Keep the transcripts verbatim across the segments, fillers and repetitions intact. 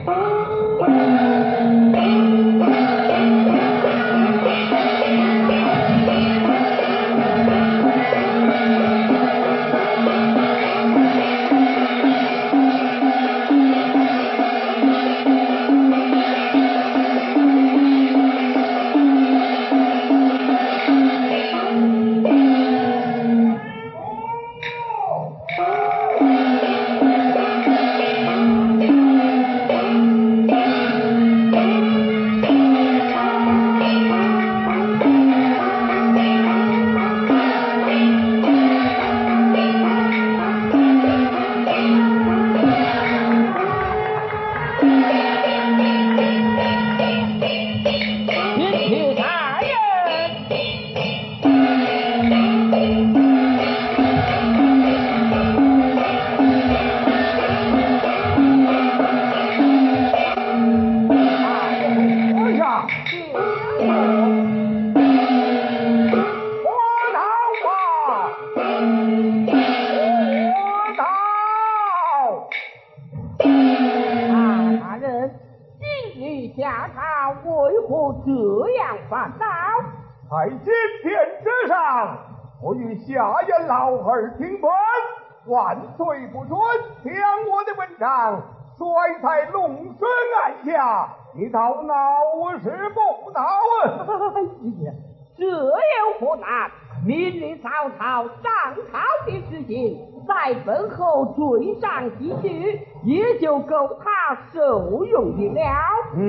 在今天之上，我与下言老儿听分，万岁不准将我的文章摔在龙水岸下，你倒闹是不闹啊？ 哎呀，这有何难？明日曹操上朝的事情，在背后追上几句，也就够他受用的了。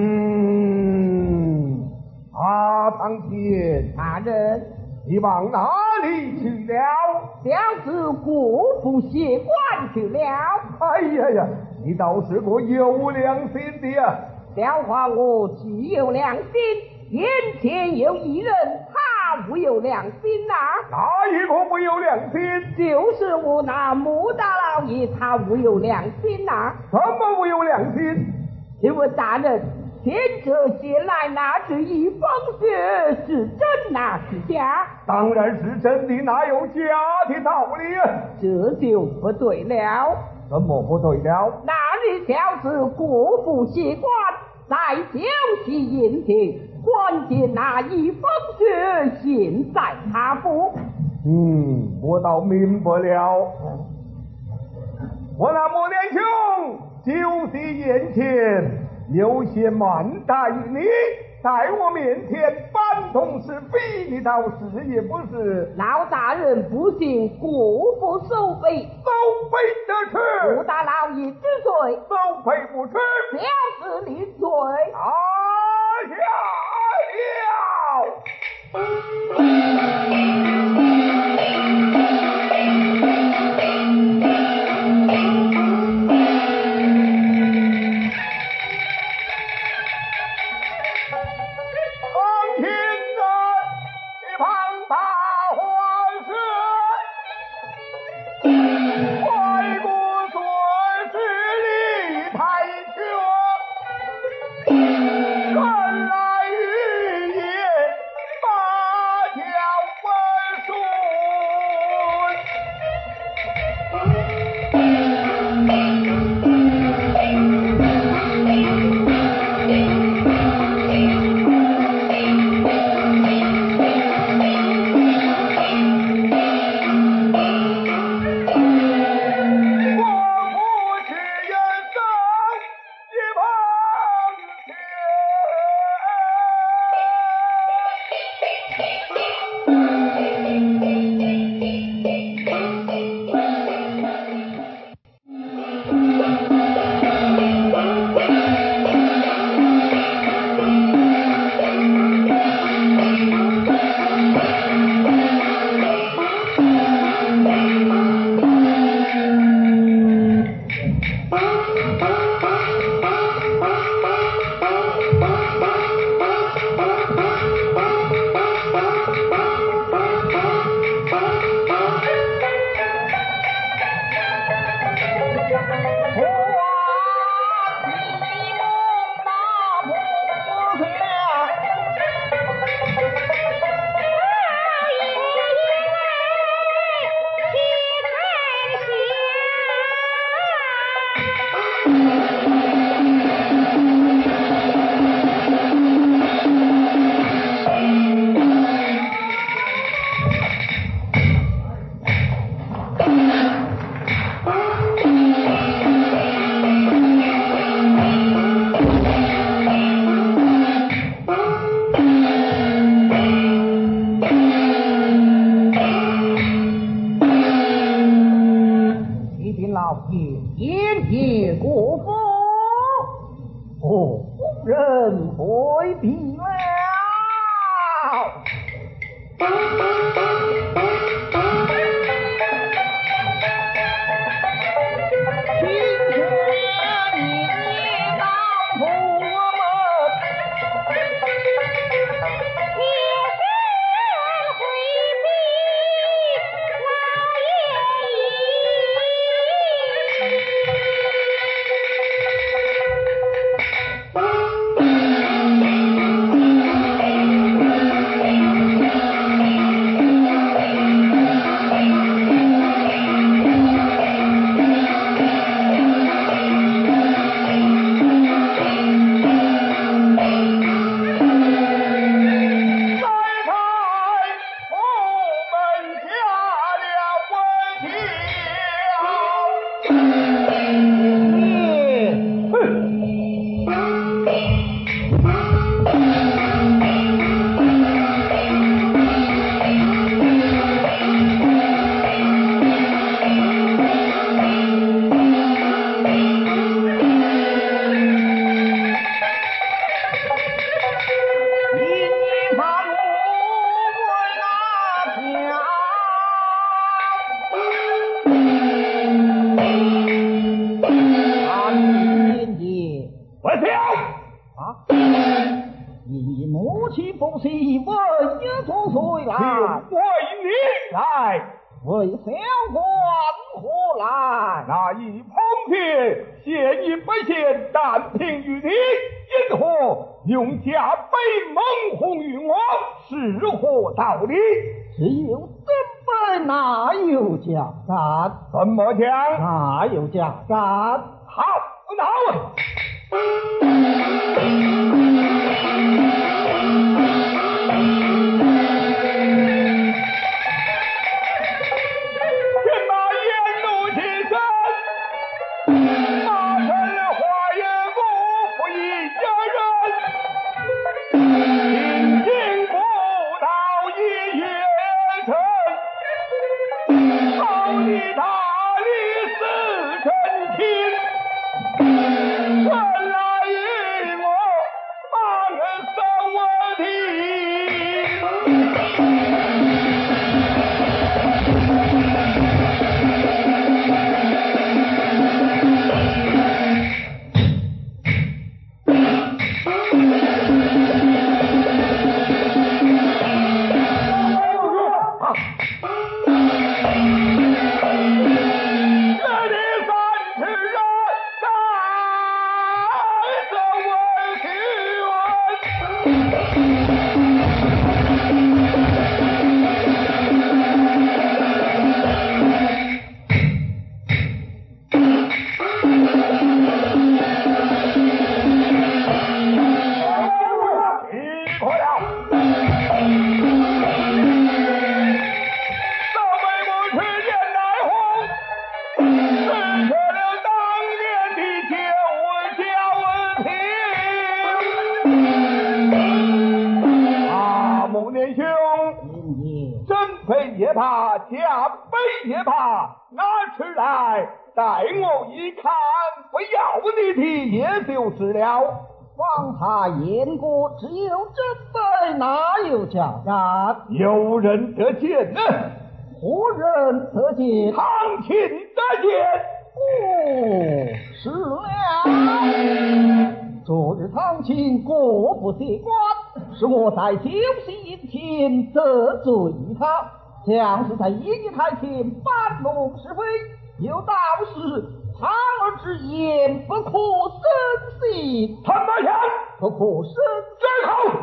嗯，阿唐天大人， 你往哪里去了？ 小子国父谢官去了。 哎呀呀，你倒是个有良心的呀！ 小话我既有良心，眼前有一人，他无有良心呐、啊。 哪一个没有良心？ 就是我那穆大老爷，他无有良心呐、啊。 怎么无有良心？ 请问大人，前者写来那只一封血是真哪是假？ 当然是真的，哪有假的道理啊？ 这就不对了。 怎么不对了？ 那日小子国父谢官，在酒席宴前，关键那一封血现在他府。 嗯，我倒明白了。我那穆年兄酒席宴前有些慢待你，在我面前反动是非，你倒是也不是。 老大人不信国父守备， 守备得吃。 穆大老爷之罪， 守备不吃。 小子立罪。 啊下了。 谢国父。哦，夫人回禀了。为小官何来？ 那一捧铁，现一百县，但凭于你，因何用假北蒙哄于我？是何道理？ 只有真本，哪有假战？ 怎么讲？ 哪有假战？ 好，闹！也罢，假北也罢，拿出来待我一看，不要你的也就是了。 方才言过，只有真北，哪有假战？ 有人得见呢？ 何人得见？ 唐钦得见。 哦，是了。昨日唐钦过不谢官，是我在酒席前得罪他。像是在一级台前搬弄是非，有道是长儿之言不可深信。 他妈讲不可深这口。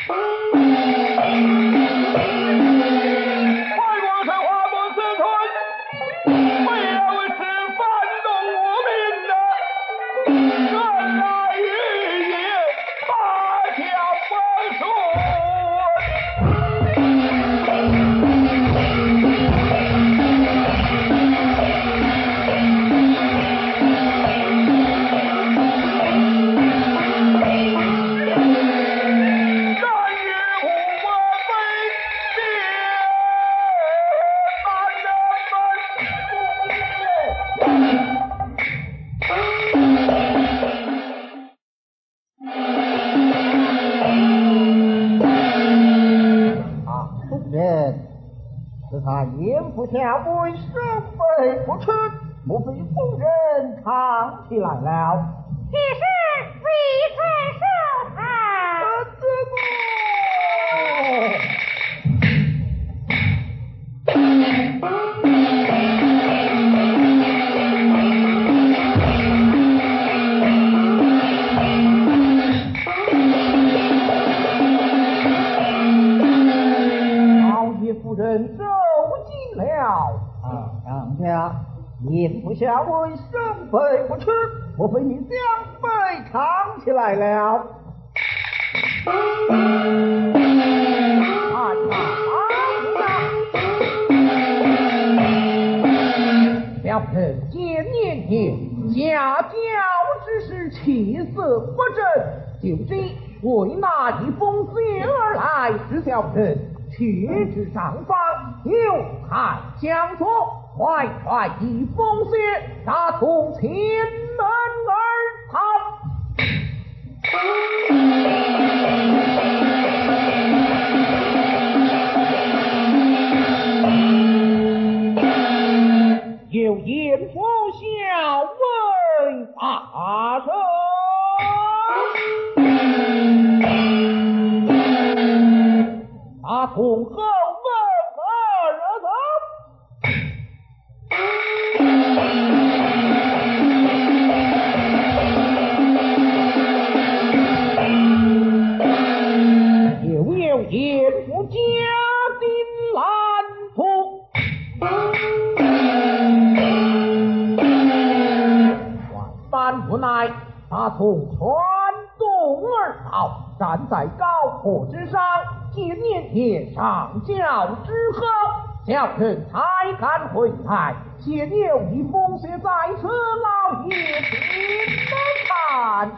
快我是华不思吞，不要是反动我民的，原来语言八条不说。Oh 那严府下为生非不吃，莫非夫人藏起来了？ 只是未曾收藏。 老爷夫人走进了。啊，杨家，严府下为生非不吃，莫非你将被藏起来了？看看，小臣见年前下轿之时气色不正，就知为那一封信而来，使小臣去至上方，有害相托，快传一封信，打从前门而逃。有严府校尉发生，他从后门而走。又有严府家丁拦途，万般无奈，他从川东而逃，站在高坡之上，见年前上轿之后，小臣才敢回来，现有一封信在此，老爷请看。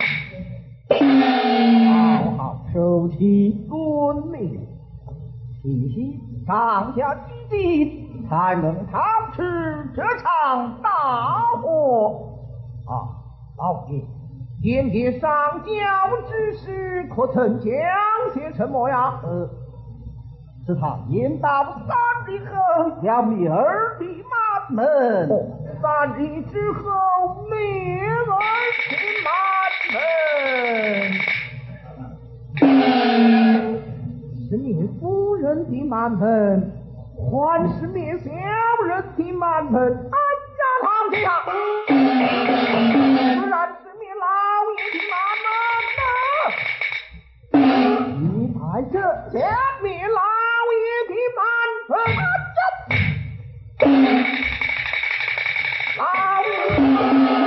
好好收起遵命，必须上下积极，才能逃出这场大祸。啊，老爷，今天上轿之时，可曾讲些什么呀？呃，是他言到三日后要灭儿的满门。哦，三日之后灭儿的满门。是灭夫人的满门，还是灭小人的满门？哎呀，唐先生，自然是灭老爷的满门呐！你在这前灭老爷的满门，老爷。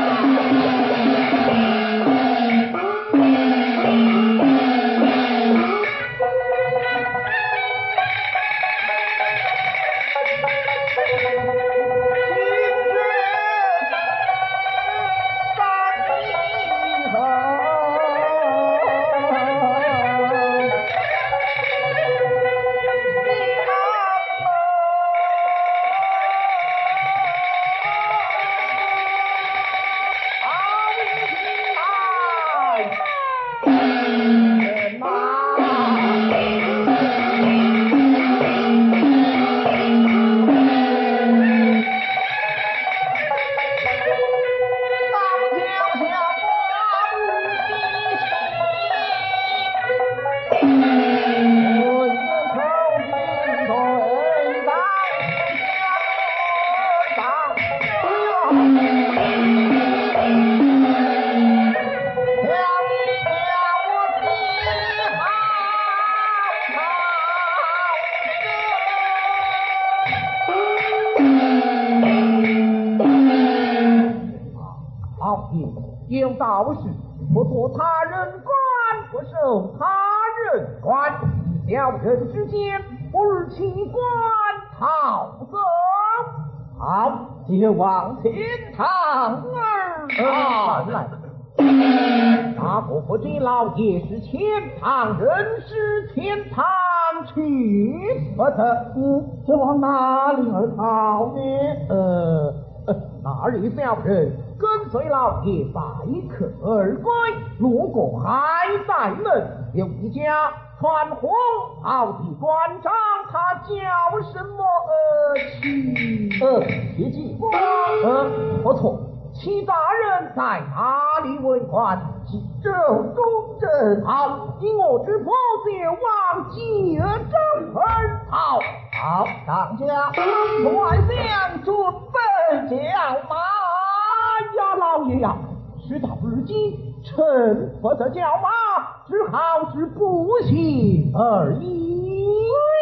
有道是不做他人官，不受他人管，小人之间不日弃官逃走。好，就往前堂而逃来。大国不知老爷是前堂人，是前堂去不得。嗯，这往哪里而逃呢？呃，呃那日小人跟随老爷拜客而归，路过海在门，有一家穿红袍的官长，他叫什么而去？呃，铁骑官。呃，不错。齐大人在哪里为官？西州中正好，以我之婆就往吉尔镇而逃。好，当家，快将准备叫马呀，老爷呀！事到如今，臣不得叫马，只好是步行而已。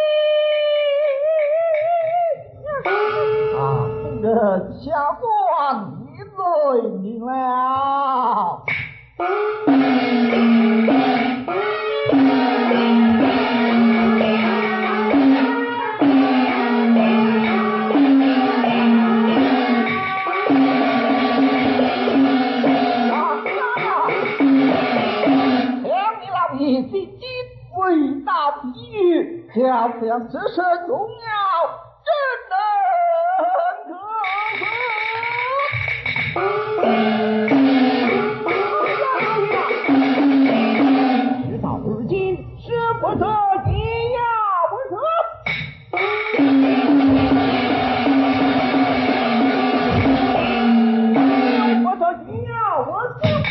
啊，人下官累你了。伟大比喻，漂亮之身荣耀，真能可贺。事到如今，是不得也要不得。不得也要我得。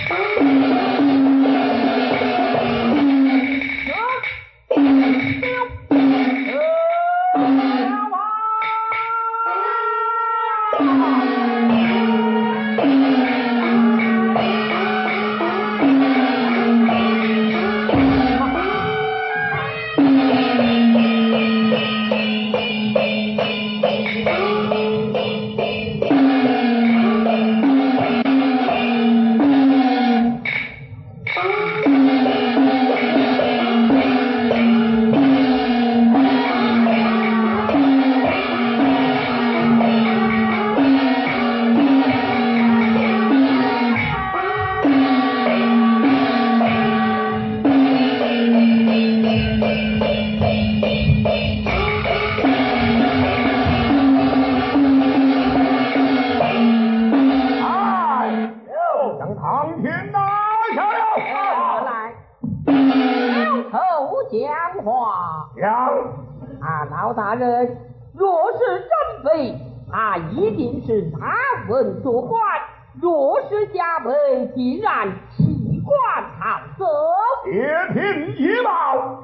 大人，若是真非，他一定是拿文作官；若是假伪，必然弃官逃走。 且听一报。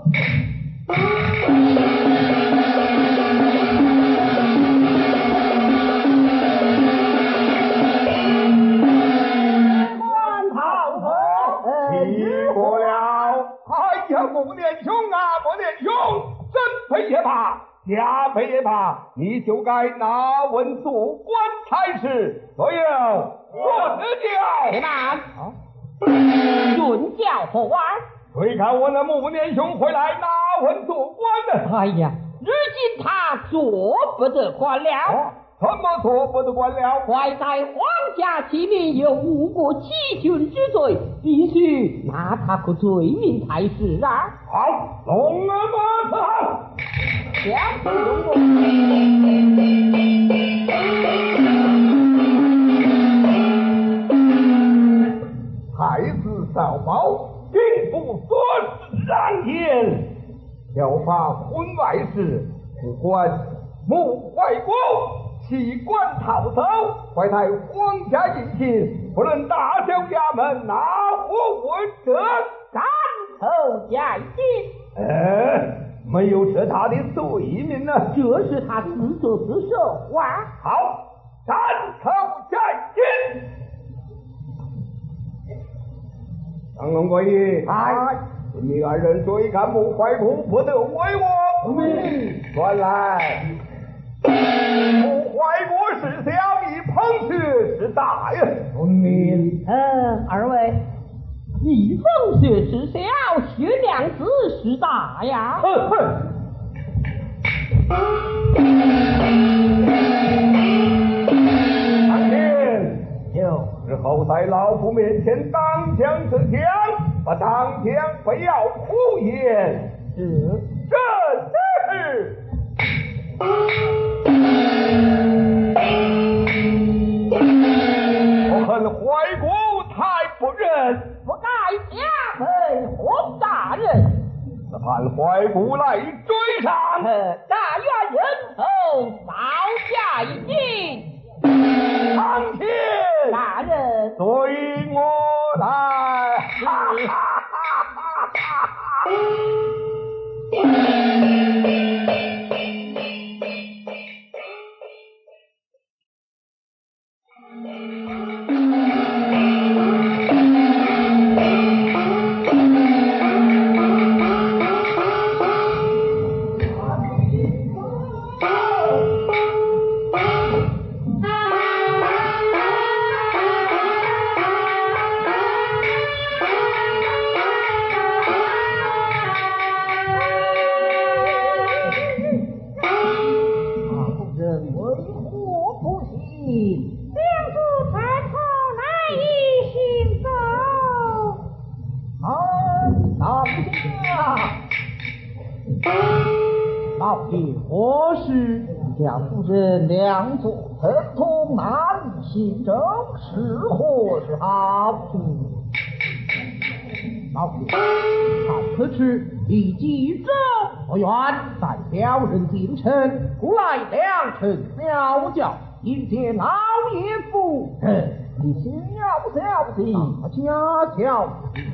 官逃走， 起过了！哎呀，穆年兄啊，穆年兄！真非也罢，假非也罢，你就该拿文做官才是。所有准教， 且慢，准教何玩？ 谁看我那穆年兄回来拿文做官呢？ 哎呀，如今他做不得官了。 哦，怎么做不得官了？ 怀在皇家器皿有误国欺君之罪，必须拿他个罪名才是啊！ 好，龙儿马上。 将军有太子少保，并不尊让言，要罚婚外事，不管穆怀公弃官逃走，怀太皇家印信，不论大小衙门拿我问责， 斩头见金。 呃。没有这他的罪名呢， 这是他自作自受啊！ 好，斩头见金。张龙国义， 哎， 你二人追赶穆怀公，不得违我。 嗯， 传来，穆怀公是小，比彭学是大呀。 明，嗯，二位。一风雪是小，薛娘子是大呀！ 哼哼。唐天， 有日后在老夫面前当枪持枪，把当枪不要胡言。 是， 这是。我可人， 不该加门洪大人。 盼怀古来追上。 大元人头少下一斤。 苍天大人， 随我来。哈哈哈哈哈哈！ 家夫人两座疼痛难以行政，是祸是好处？老夫人，好可耻！立即走不远，待小人进城，故来良辰小教，迎接老爷夫人。你小小心，家教。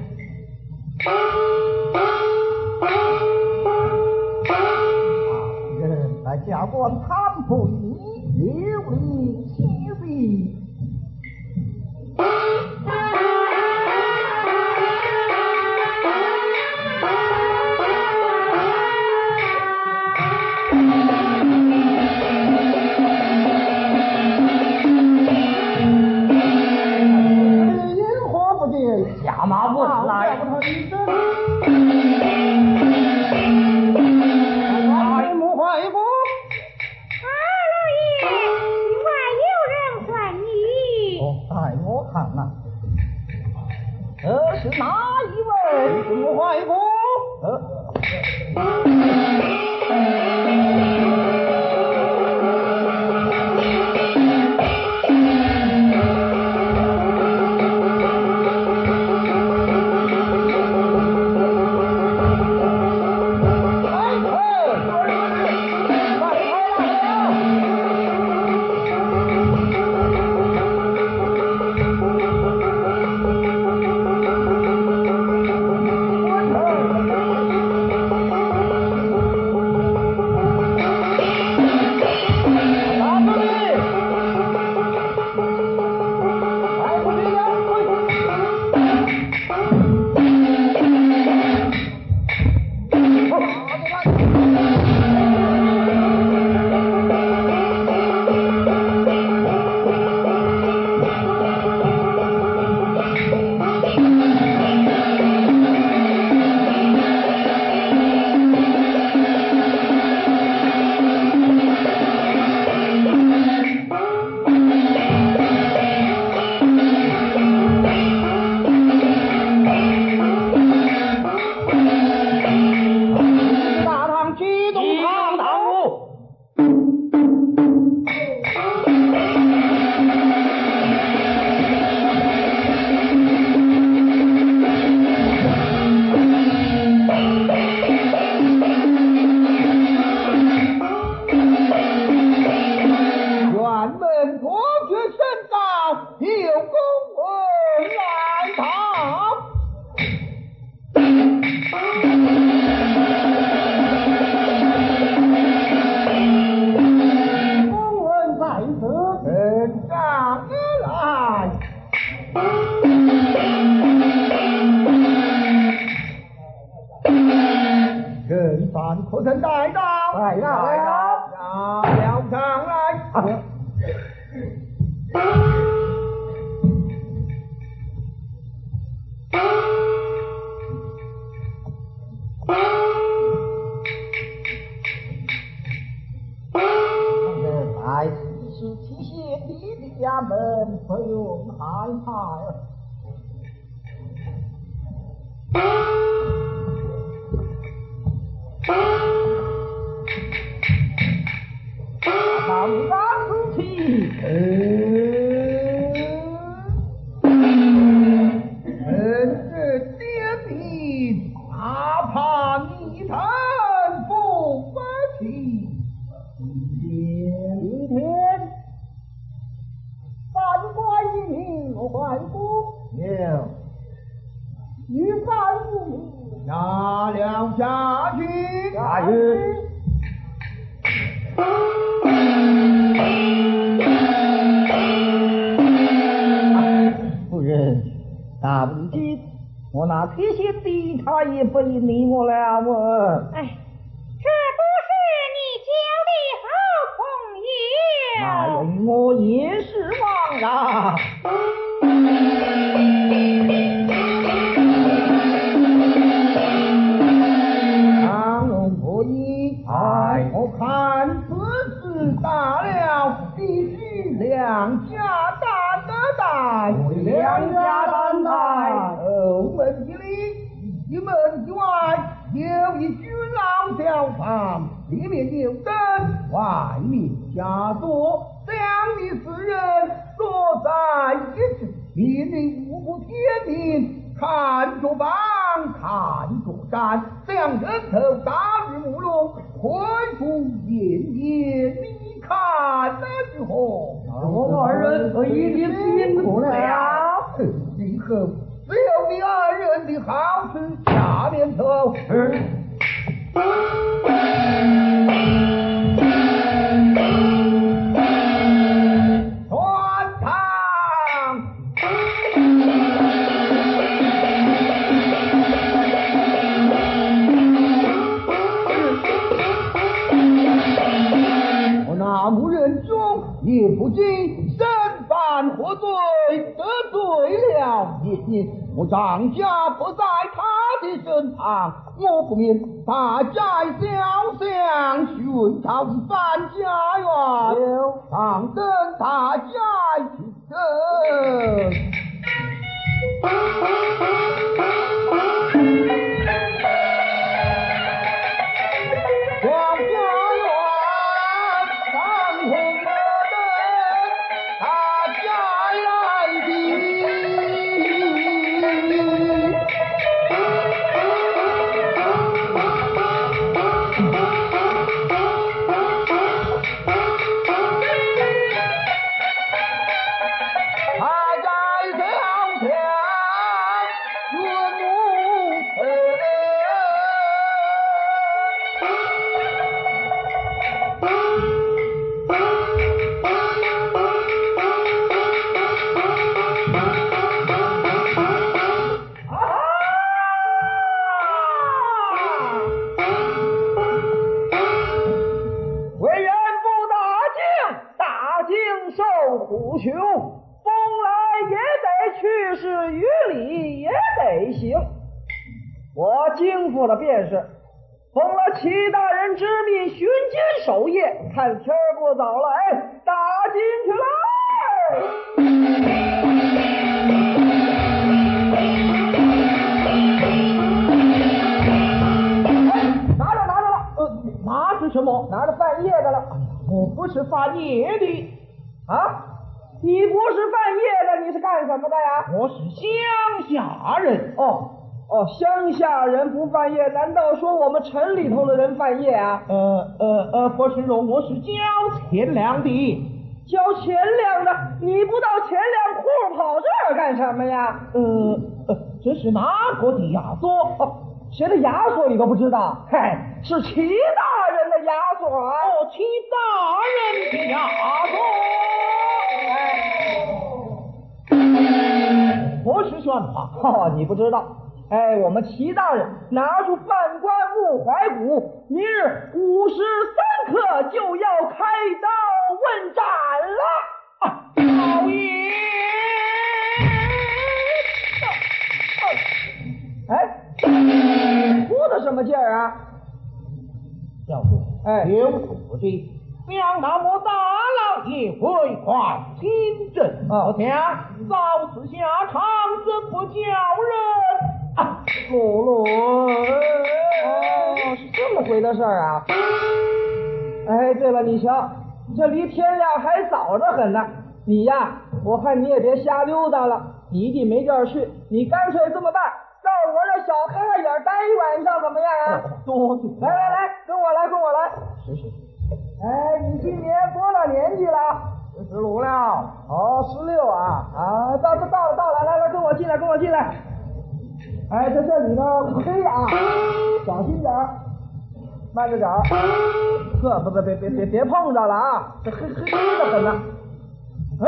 在下官参不你有理起礼。烟火不见，下马不来。这是哪一位？朱怀公。呃。可曾带到？带到，带到，拿了上来。来，提醒提醒你的家门，不用害怕。上山之气，呃，呃， 下了下去， 下去。夫人，大不敬，我那这些地他也不理我了我。 哎，这不是你交的好朋友。 那人我也是忘了。 张龙可以，哎，我看此事大了，必须两家担的担， 两家担待。 后门之里，一门之外，有一军郎小房，里面有灯，外面下锁，两你四人坐在一起，命令五谷天明。看着棒，看着山，两人头大日暮龙，快出炎炎，你看那如何？ 我二人已经辛苦了。 以后只有你二人的好事下面头。传堂。那牧人中也不知身犯何罪，得罪了别人，我张家不在他的身旁，我不免大寨小巷寻讨一番家园，上等大寨去等。庄家园上红了灯，大家来他在小巷云雾层。 为人不大敬，大敬受虎兄，风来也得去，是于理也得行。我经过了便是，奉了齐大人之命，巡监守夜，看天儿不早了，哎，打进去了。拿着拿着了，呃，拿是什么？拿着半夜的了。我不是半夜的啊！你不是半夜的，你是干什么的呀？ 我是乡下人。 哦哦，乡下人不犯夜，难道说我们城里头的人犯夜啊？ 呃呃呃，不是咯，我是交钱粮的。 交钱粮的，你不到钱粮库跑这儿干什么呀？ 呃呃，这是哪国的亚索？ 哦，谁的亚索你都不知道？嘿，是齐大人的亚索啊！ 哦，齐大人的亚索。我是宣判。 哦，你不知道。哎，我们齐大人拿出半棺木怀骨，明日午时三刻就要开刀问斩了。 啊，老爷， 哎，哭的什么劲儿啊？ 小主， 哎， 有所不知，想那么大老爷会快亲政， 啊我想早次下场，怎不叫人？啊， 罗罗，哦，是这么回的事儿啊！哎，对了，你瞧，这离天亮还早着很呢。你呀，我看你也别瞎溜达了，你一定没地儿去，你干脆这么办，到我这小开开眼待一晚上，怎么样啊？ 多谢。 来来来，跟我来，跟我来。 是是是。 哎，你今年多大年纪了？ 十五了。 哦，十六啊啊，到这到了到了，来来，跟我进来，跟我进来。 哎，在这里呢，黑啊，小心点儿，慢着点儿。呵，不不别别别别碰着了啊，这黑黑黑的很呢。哎，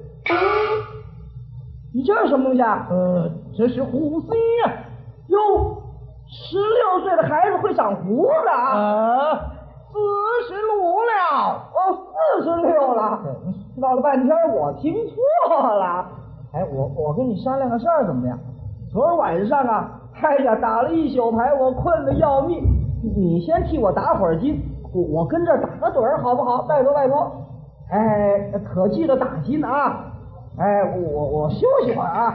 你这是什么东西啊？呃，这是胡须啊。哟，十六岁的孩子会长胡子啊？呃，四十五了。哦，四十六了。闹了半天我听错了。哎，我我跟你商量个事儿怎么样？昨儿晚上啊，哎呀，打了一宿牌，我困得要命。你先替我打会儿筋，我我跟这儿打个盹儿好不好？拜托拜托。哎，可记得打筋啊！哎，我我休息会儿啊。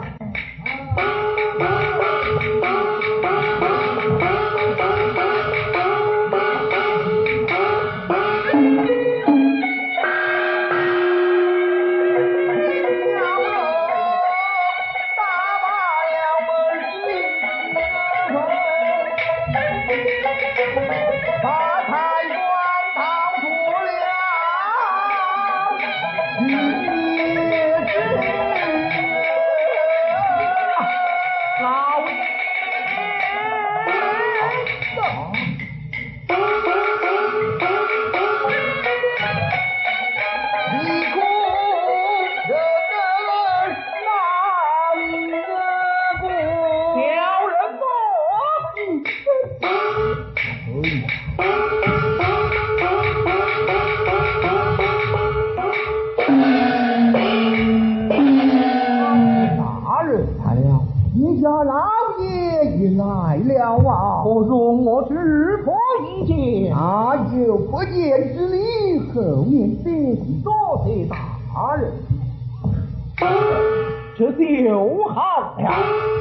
这就好了。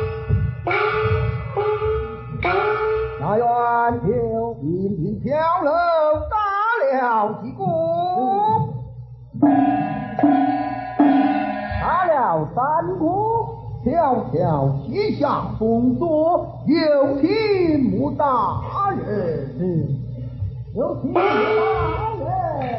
那员就频频跳楼打了几鼓，打了三鼓，悄悄卸下封锁，有请穆大人，有请穆大人。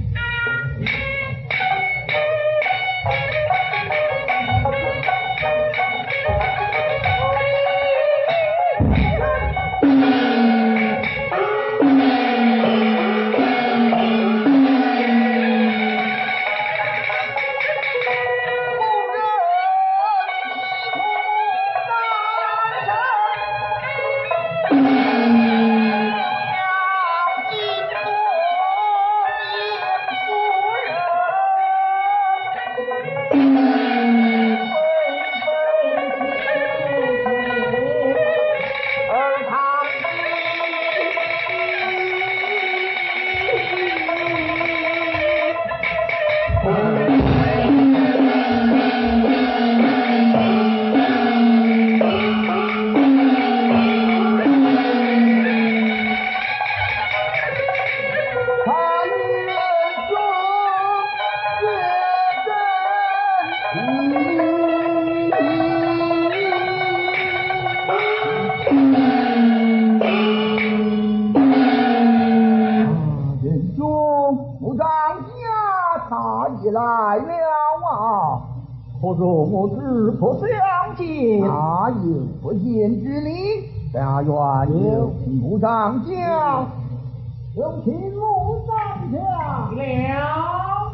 不容我只可相见， 哪有不见之理？下院有请穆长将， 有请穆长将了。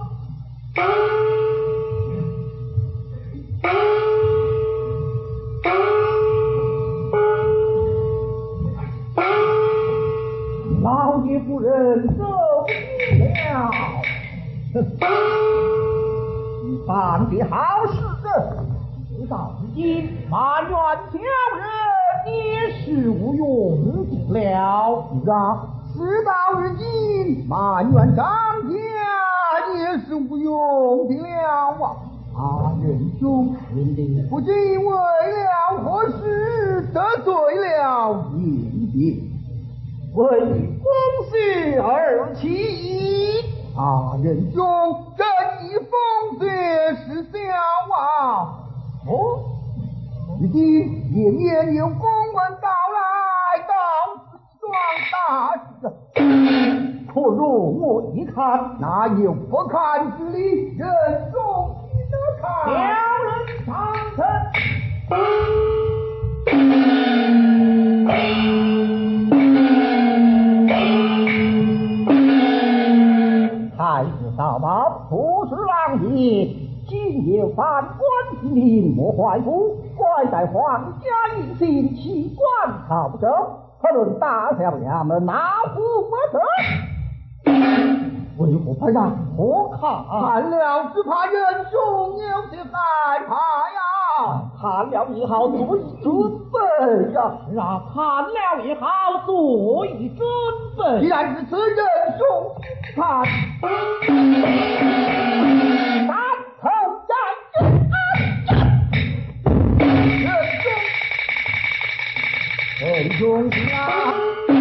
老爷夫人走了。你办的好事，直到如今，埋怨小人也是无用了。 是啊，事到如今，埋怨张家也是无用的了啊！啊，仁兄，不知为了何事得罪了银帝， 为风雪而起。 啊，仁兄，这一风雪是小啊！哦，如今连年有公文到来，到此桩大事， 可容我一看， 哪有不看之理？仁兄，你得看。 小人上身。 民莫怀古，怪在皇家一心弃官朝政，可论大小衙门哪户不得？为何不让我看？ 看了只怕仁兄有些害怕呀。 看了也好，做以准备呀。 是啊，看了也好，做以准备。 既然如此，仁兄看。 三头战仁兄，仁兄啊！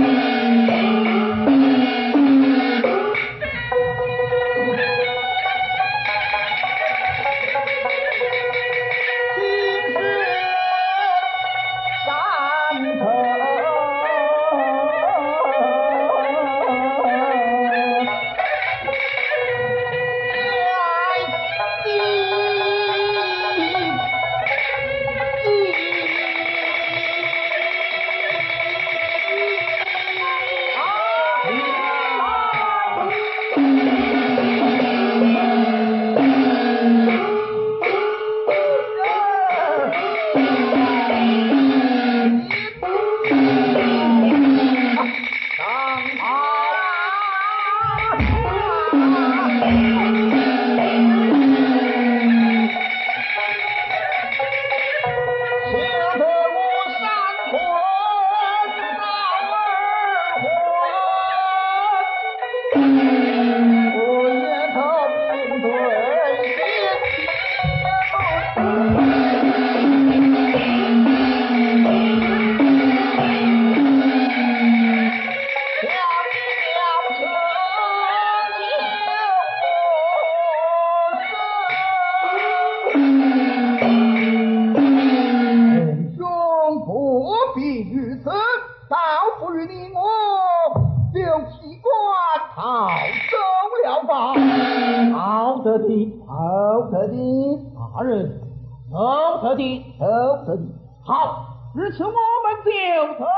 好，如此我们就走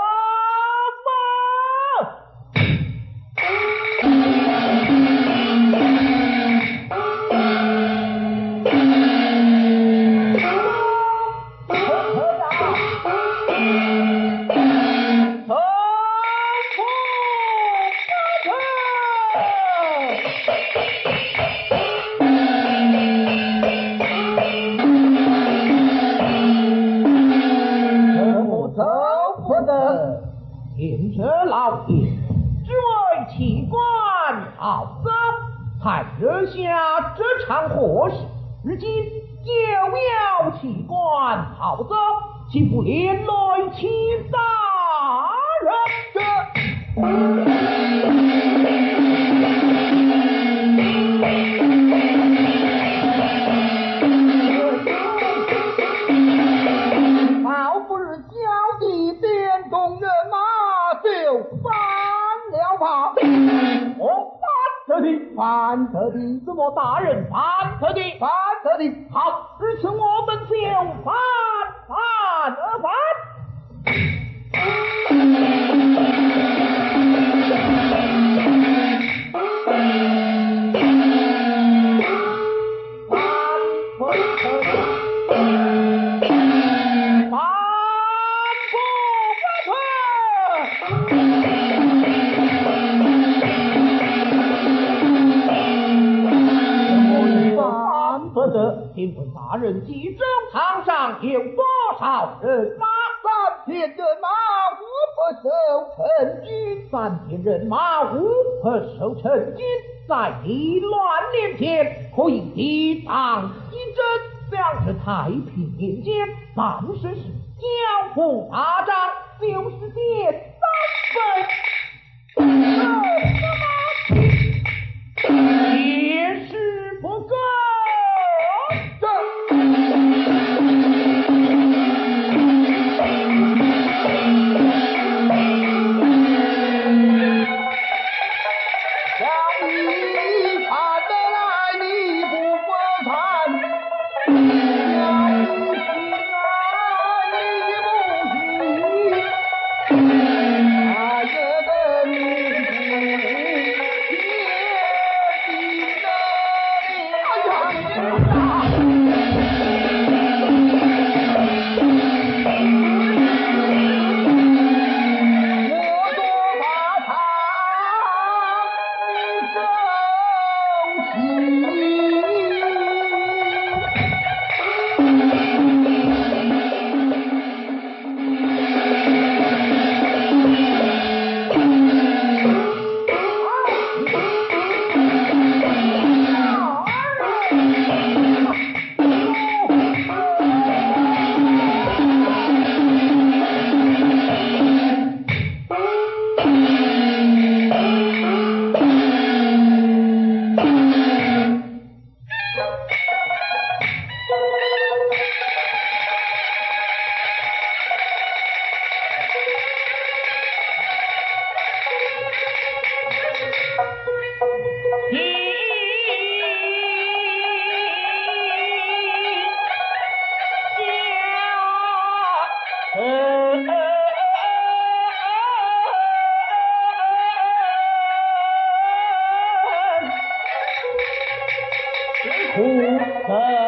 吧。听着老爷，只为弃官逃走，才惹下这场祸事。如今又要弃官逃走，岂不连累其大人？老夫日小弟点动人马，就翻了吧。我翻特地，翻特地，怎么大人翻特地，翻特地？好，如此我们就翻翻而翻。请问大人，集中场上有多少人马？三千人马，无不受陈军。三千人马，无不受陈军。在地乱年前，可以抵挡一阵，表示太平年间，但是是江湖大战，就是跌三分。也是不够。 苦人。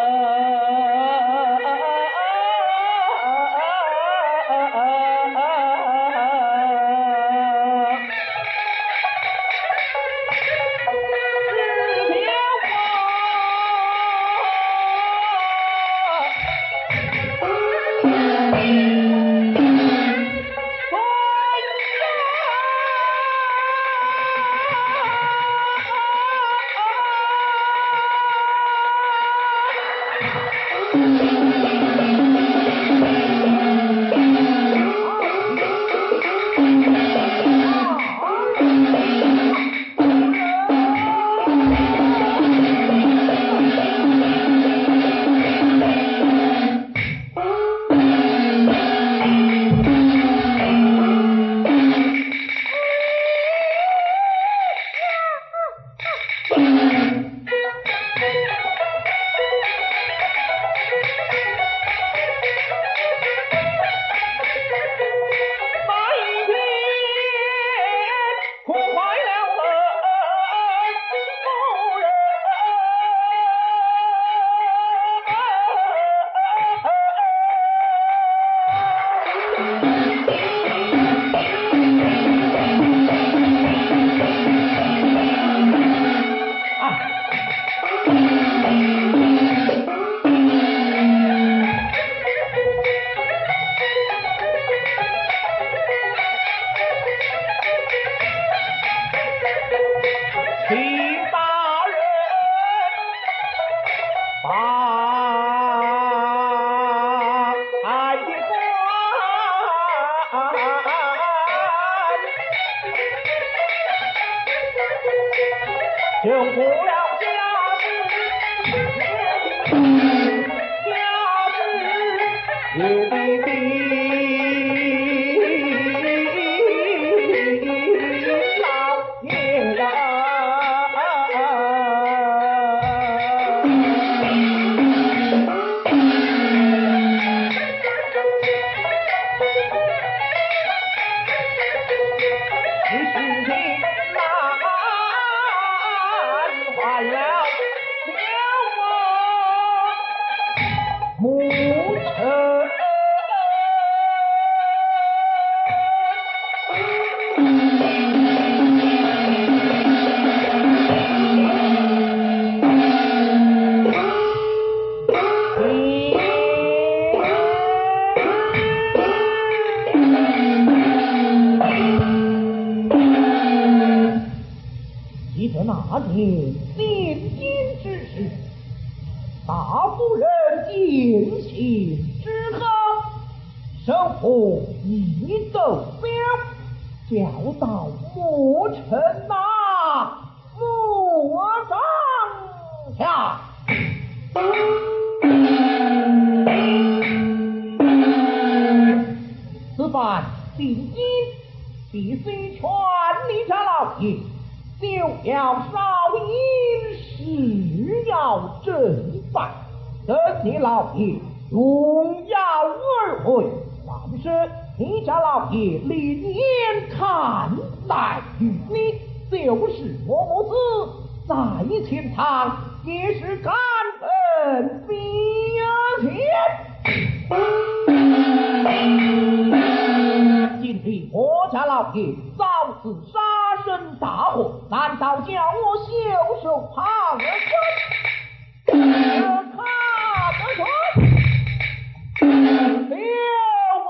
救不了家子，家子也得逼老爷呀！这事情难坏了我母亲。记得那年进京之时，大夫人进行之后，手扶一斗表，教导莫臣那莫上下。此番进京，必须劝你家老爷。酒要少饮，食要正饭，等你老爷荣耀而回。但是你家老爷历年看待于你，就是我母子在前堂也是感恩表现。今天我家老爷遭此杀身大祸，难道叫我袖手旁观？看得穿，留我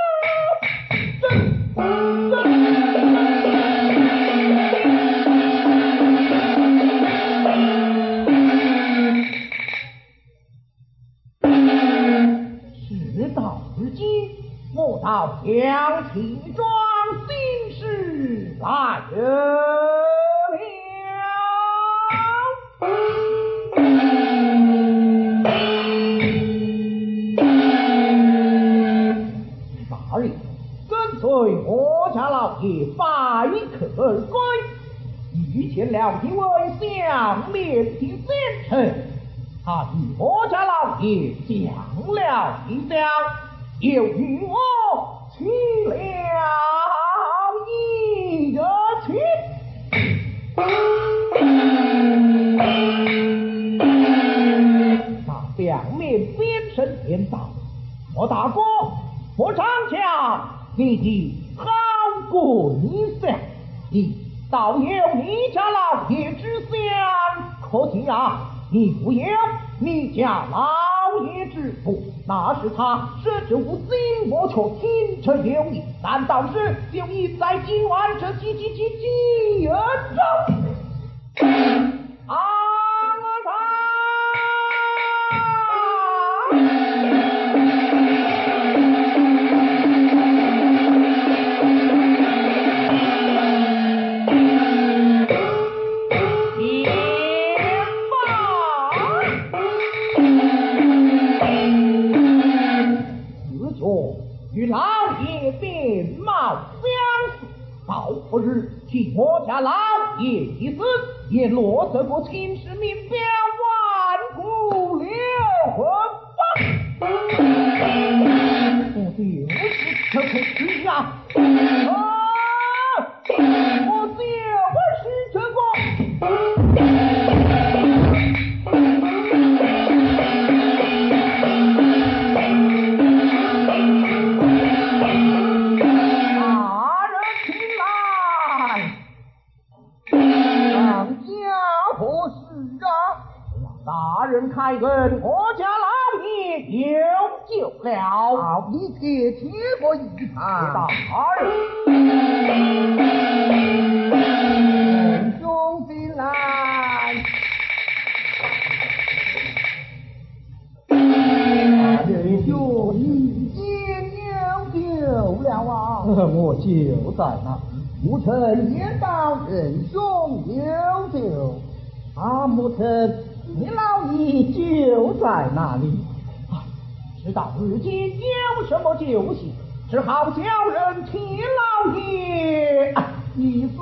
这这事到如今，莫道将其装心事来人。大人跟随我家老爷拜客而归，遇见了一位相面的先生，他与我家老爷讲了一讲，又与我请我大哥我长强，你的好贵相，你倒有你家老爷之相，可惜啊，你不有你家老爷之福。那是他设置无心，我却听着有意，难道是就意在今晚这几几几几而中？啊！与老爷面貌相似，到不日替我家老爷一死，也落得个青史名表，万古流魂榜。我就是这个事啊！啊！我就是这个。大人开恩，我家老爷有救了。 好，你且听我一谈。 大人， 仁兄进来。仁兄已经有救了啊！ 我就在那。 母臣言道，仁兄有救。 啊，母臣。你老爷就在那里，哎，知道如今有什么救星，只好叫人替老爷一死。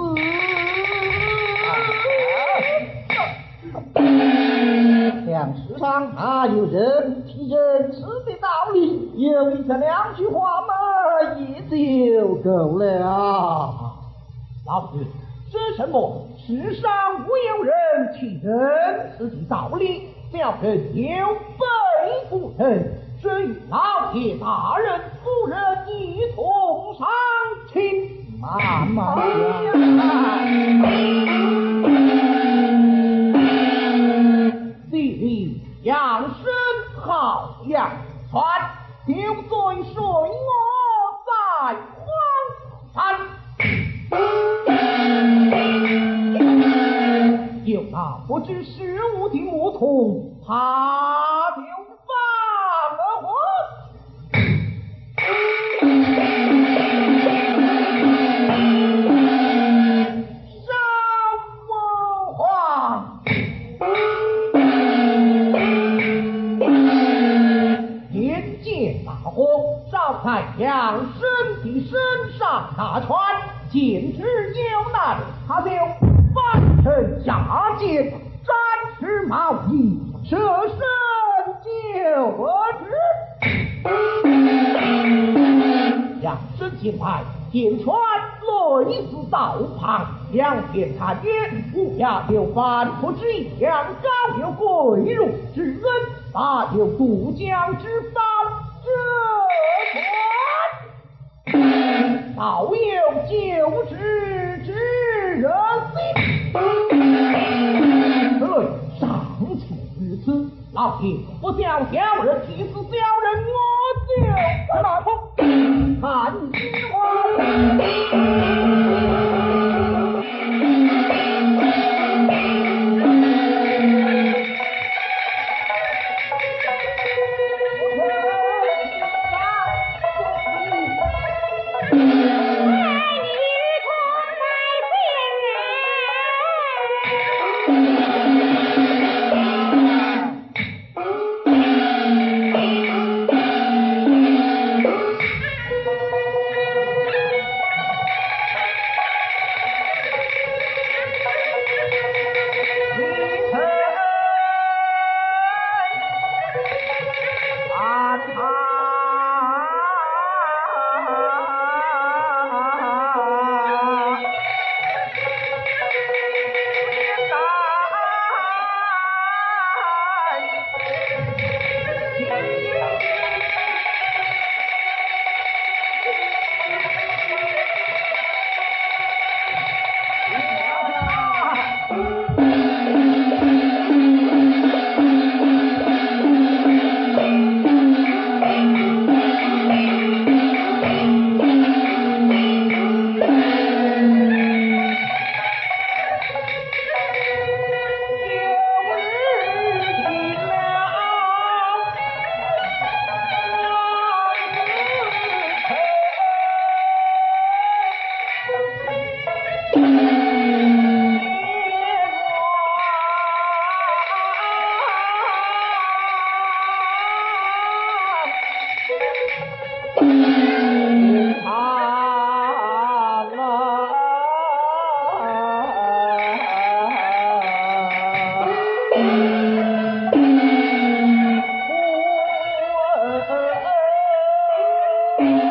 像世上哪有人替人死的道理？有以这两句话嘛，也就够了。老子是什么？世上无有人替人死的道理，小人有背不成，只与老爷大人夫人一同上亲。慢慢地里养生好养川，丢罪水我在荒山。有那不知时务的牧童，他就放了火。什么话？天界大火烧在养生的身上，那船简直有难，他就翻身下界，展翅毛翼，舍身救之。养生前来，见船类似道旁，两边看见，无涯有反复之意，两高有贵入之恩，大有渡江之方，这船早有救之之人心。此类尚且如此，老爷不叫小人替死小人，我就拿痛看金花。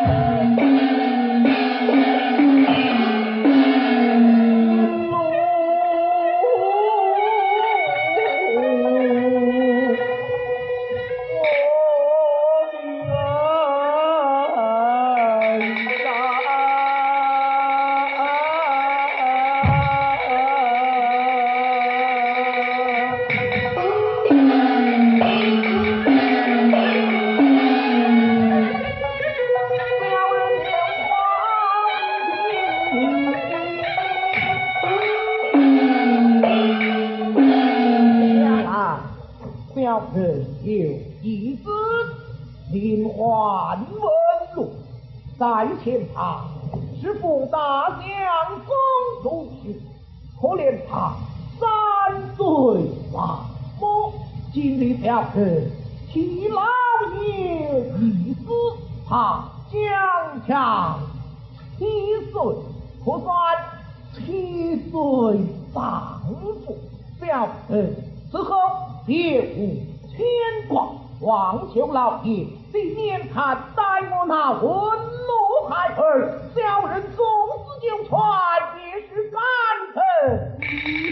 在前堂是副大将公主时，可怜他三岁亡母，今日表示替老爷一死，他将强七岁，可算七岁丧父。表示此后别无牵挂，望求老爷今年看待我那文怒孩儿，小人从此就传也是干臣一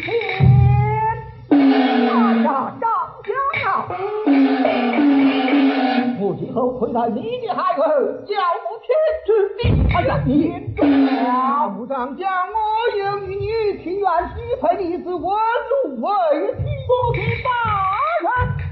天。 哎呀，张家啊！我今后会待你的孩儿，叫我天之地。哎呀，你中了！ 武长将，我有与你情愿许配你子文禄为替， 不听大人。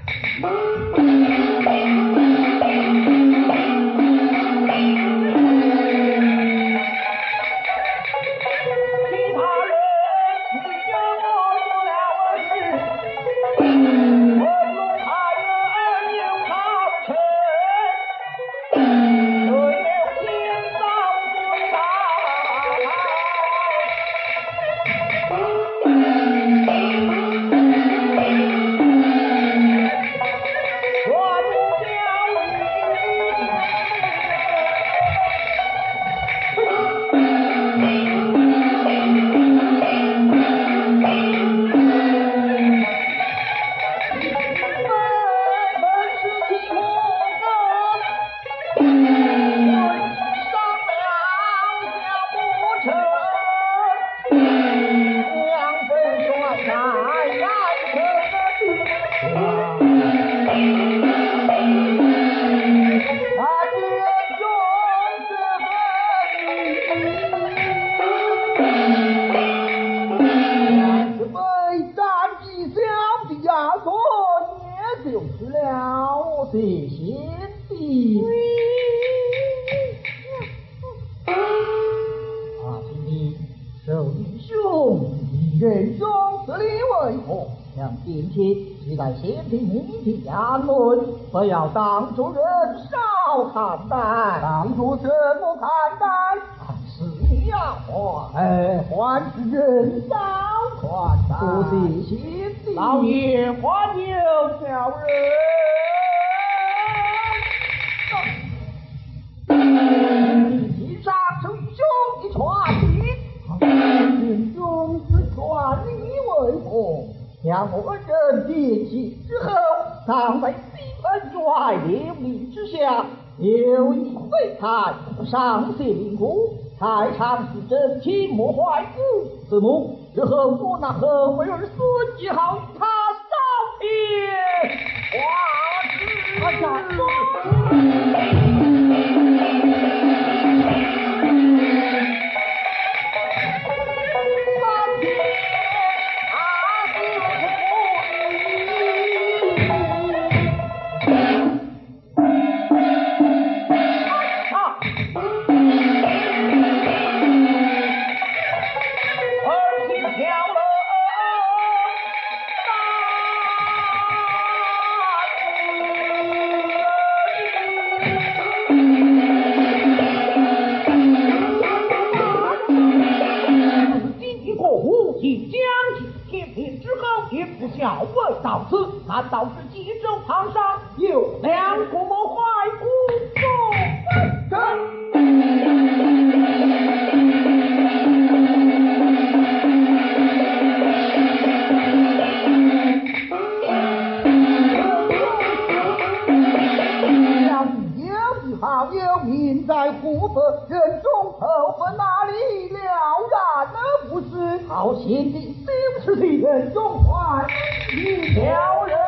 不要当主人少看待， 当主怎么看待？ 是你呀，还哎，还是人少看待。 不必心地， 老爷还有小人。你上手兄弟传你， 心中是传你为何？ 将我人定起之后，当在西门帅流离之下，有意废台，上谢灵姑，太常是真情莫怀子，子母日后我那后为儿孙也好与他少天花之。到此，难道是冀州堂上有两国怀古中有一好有名在乎。 出色，人中头分哪里了然而不是？ 好心的羞耻的人中还一条人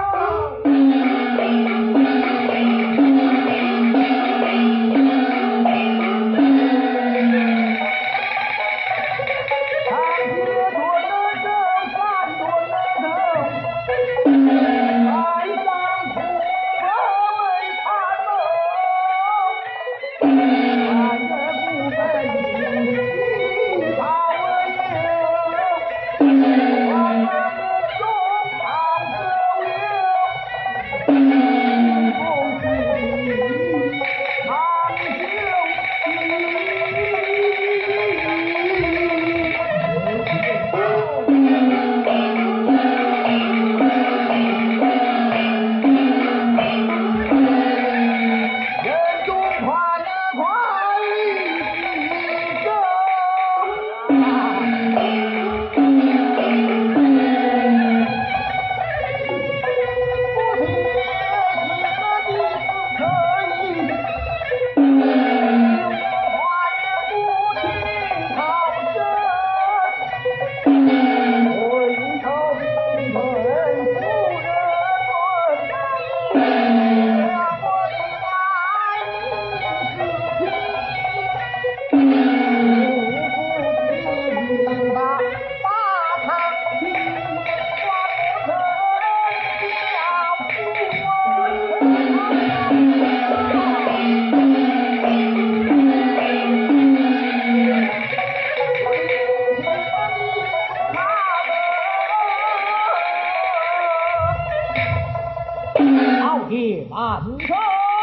夜晚上，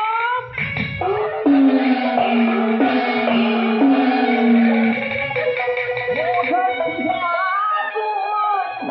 我身下尊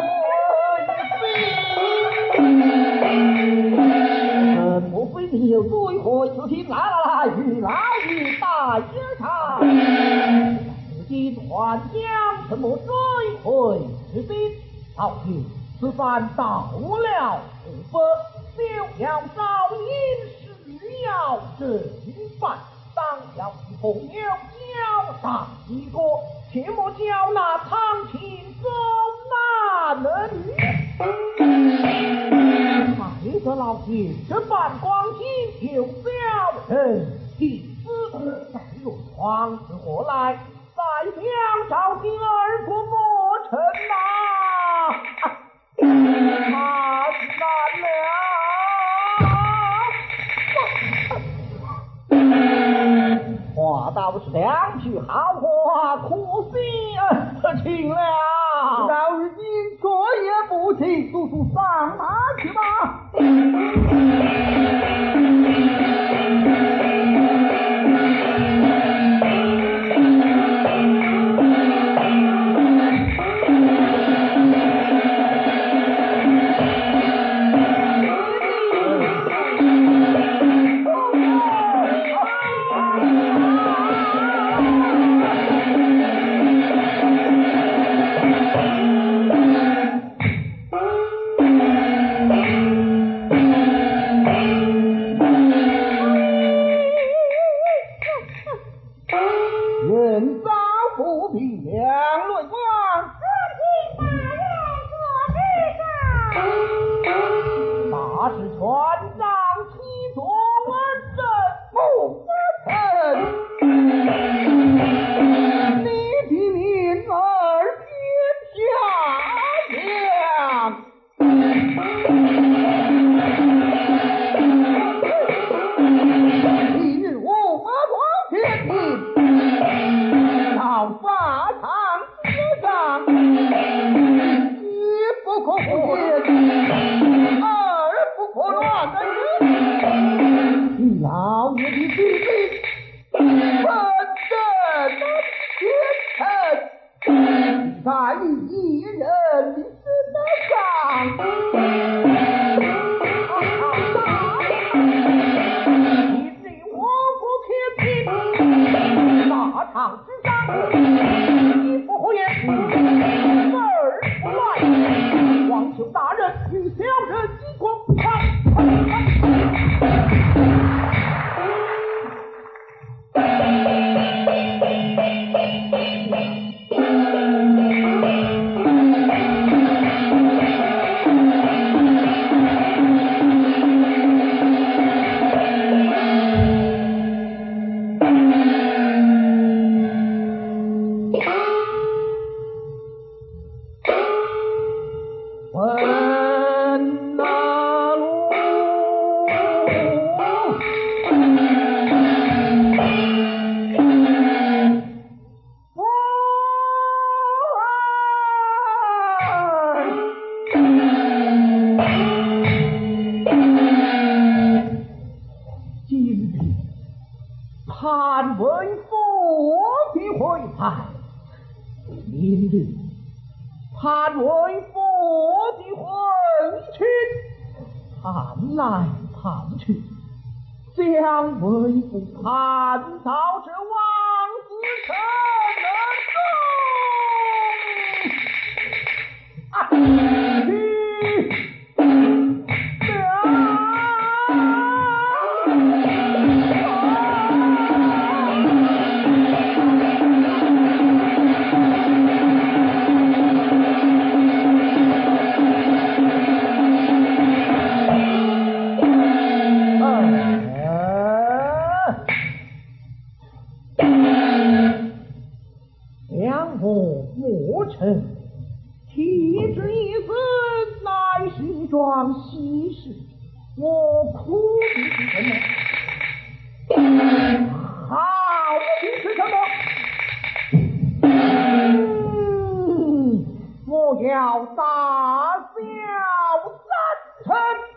回心，莫非你有追回此心？来来来，与老爷大一场。自己传将什么追回之心？老爷，此番到了湖北。就要少阴是要正办，当要与朋友交上一个，切莫叫那唐青走那能女。害得老爷这般光景有小人弟子再入皇子过来，再想找第二个莫成呐，啊，难了。话倒是两句好话，可惜啊，请了。 老日今说也不请，速速上马去吧。人遭不平，两论官， 如今大人所知上， 大事传上其中文正不成。 你的名儿天下扬。今日我发光天庭。到法场之上，一不可不见，二不可乱的人。老爷的弟弟，本正天臣，在一人的身上。今日我国天庭，法场之上。一不合言，二不乱，望求大人与小人击光。快快快！ 唉，明日潘为父的婚亲，盼来盼去，将为父盼到这王子成人中。啊！梁父莫臣，体之一死，乃是一桩喜事，我哭的是什么？好的是什么？嗯，我要大小赞成。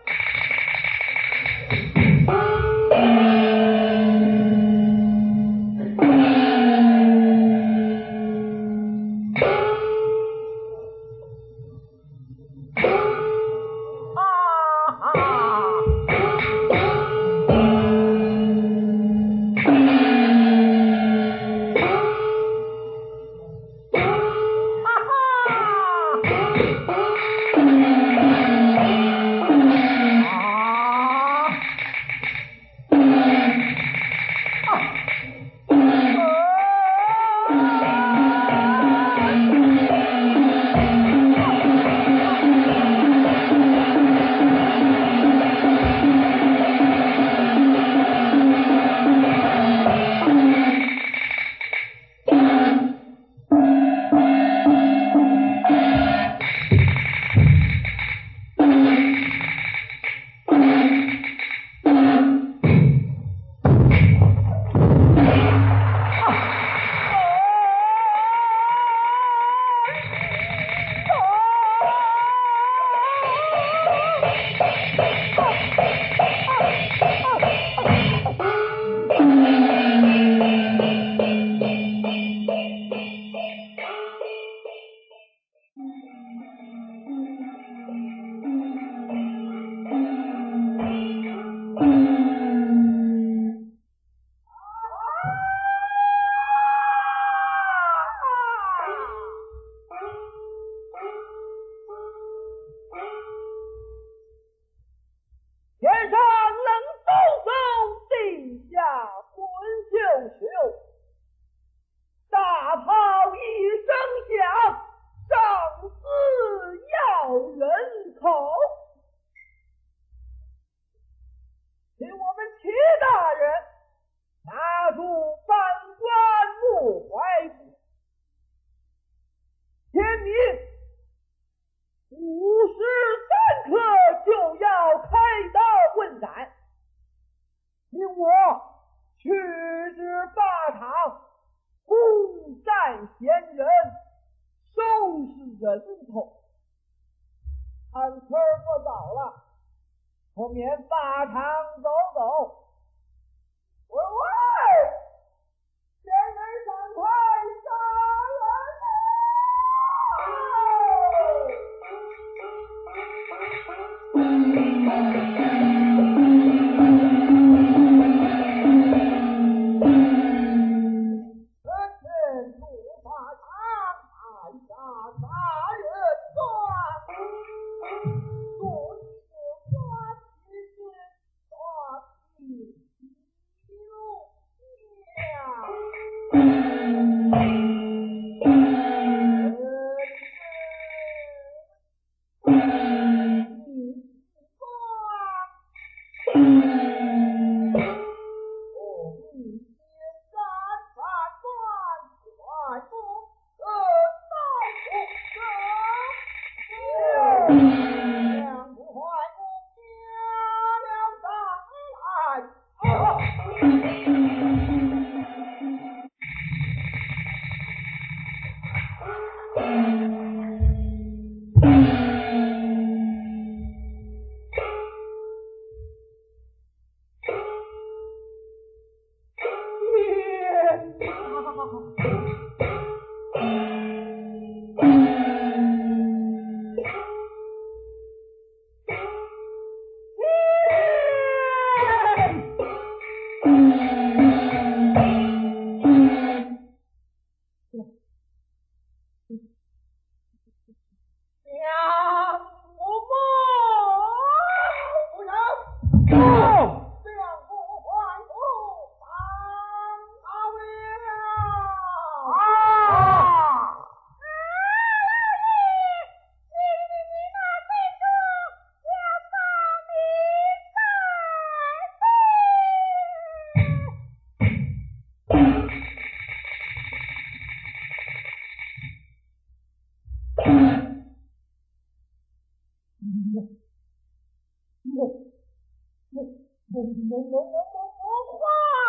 么么么么么花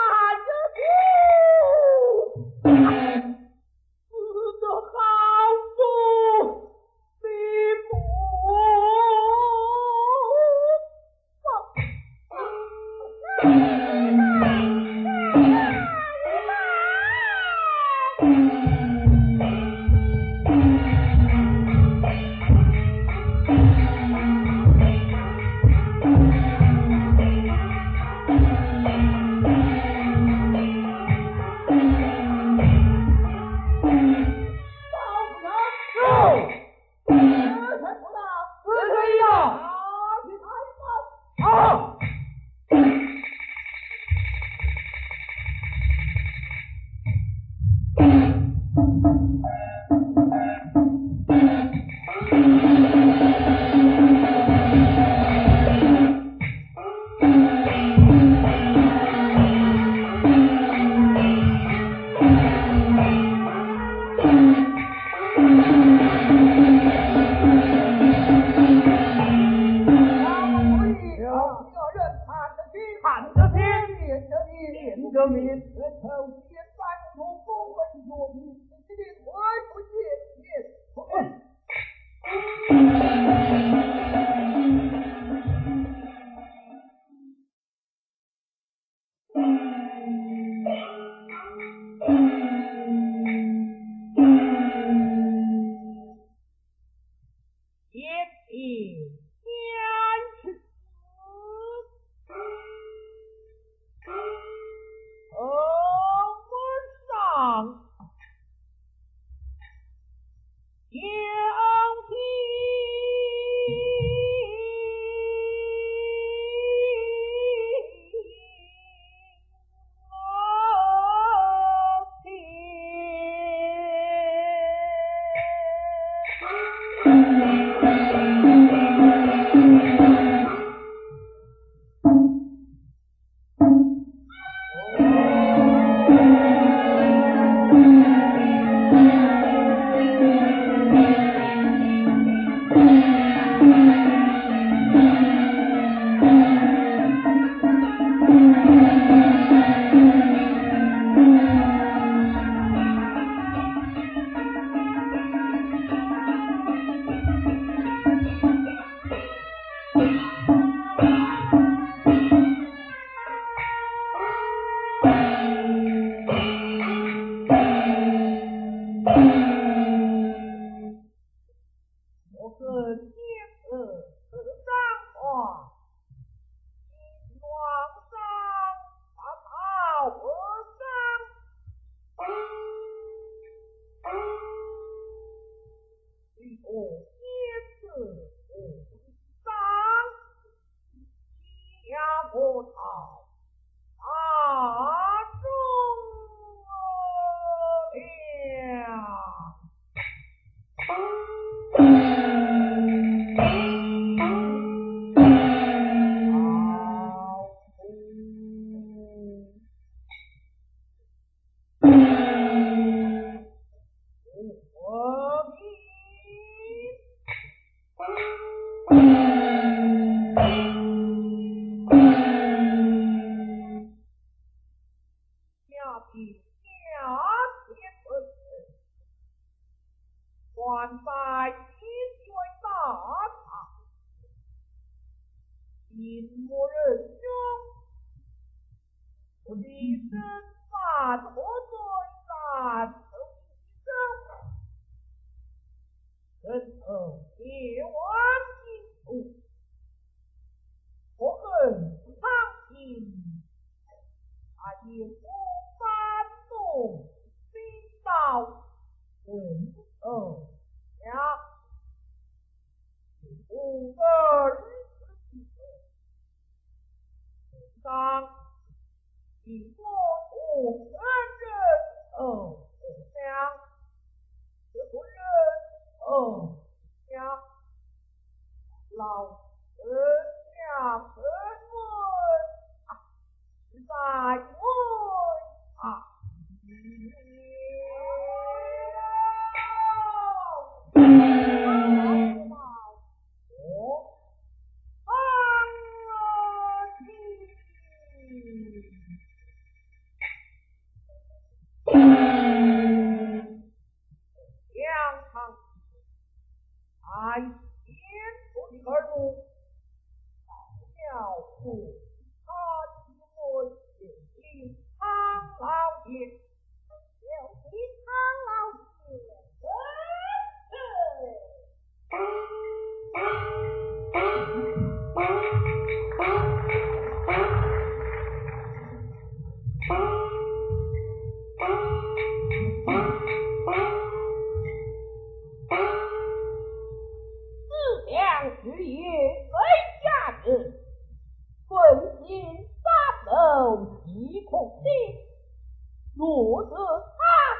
着死的好多的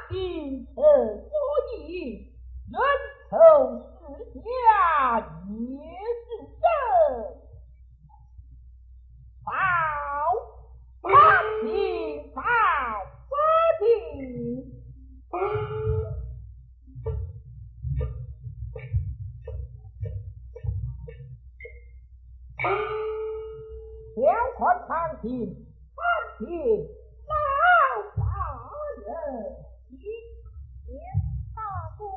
因此所以人头世家也是真。报法庭，报法庭。两款长庭，长庭老大人，一言大功。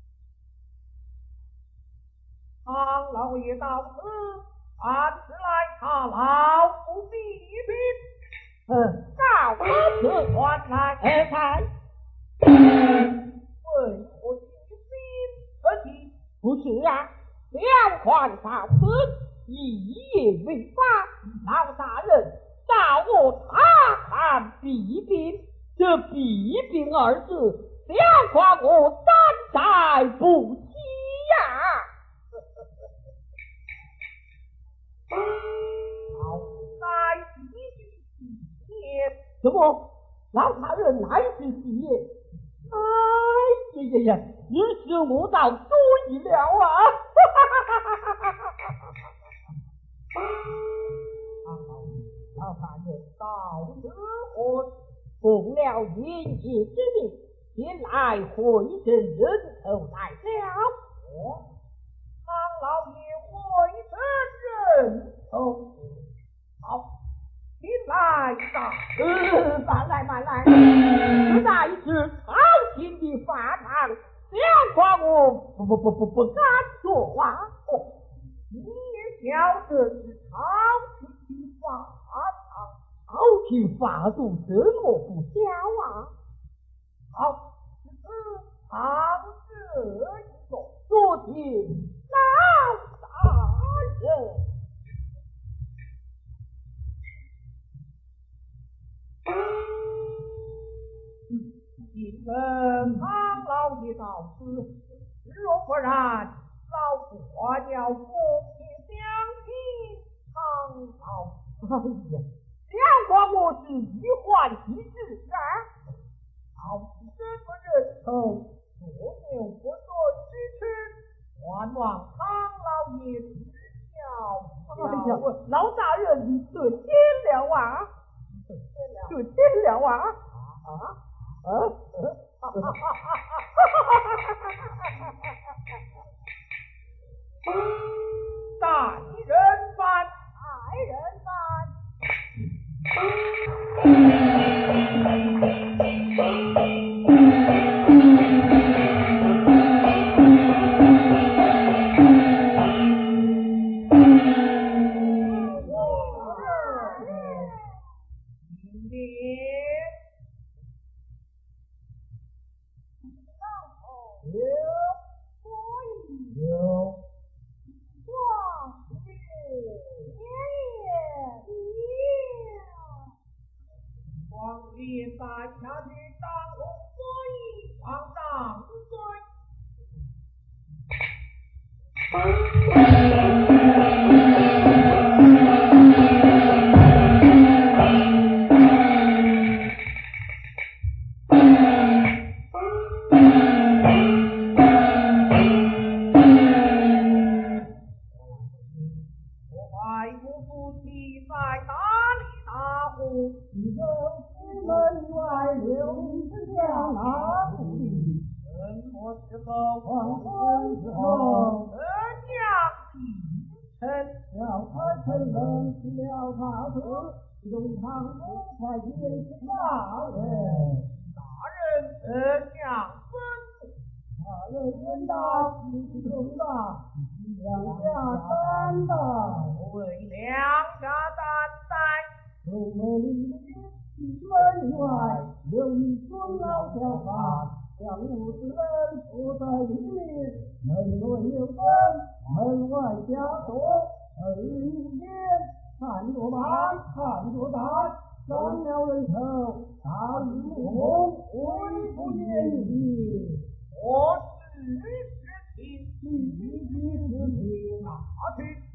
唐老爷到此，按时来查老夫弊病。嗯，告何此传来？哎，来。为何提兵而起？不是啊，两款到此。一夜未发，老大人找我查看弊病，这弊病二字，想夸我山寨不起呀！好在一句谢，什么？老大人乃是谢？哎呀呀呀！于是我倒注意了啊！老大人到此后，奉了严爷之命，前来会诊人头来了。我唐老爷会诊人头，好，请来吧。呃，慢来慢来，这乃是朝廷的法堂，想夸我不不不不不敢说话。哦，你也晓得是朝廷的法堂，朝廷法度怎么不小啊？好，此次唐这一个说听老大人。今人唐老爷到此，若不然，老夫花掉风铁相亲，唐老哎呀，想夸我是一患一治啊！好是什么人头，若有不对之处，还望唐老爷指教。哎呀，老大人你得天了啊！得天了啊！啊啊！哈哈哈哈大人犯，大人犯。大家的当红所以往上我爱不服气在大里大户，门外留是江南里，什么时候黄昏之后，这将进城，小太臣冷起了他子，用堂中快见大人，大人这将吩咐，大人言道是重大，两家担待，为两家担待，出门门外有一尊老小汉，将五十人坐在里面，门内有灯，门外加锁，二一间看着满，看着大，伤了人头，大日不红，微不言语。我只是听，句句是听哪去？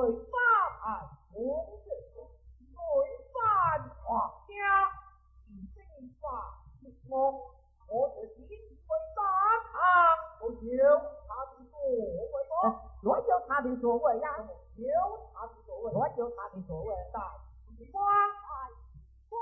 为法案公正，对犯皇家，以法律我，我的心为大唐，我有他的所为吗？若有他的所为呀，有他的所为，若有他的所为，在光爱光。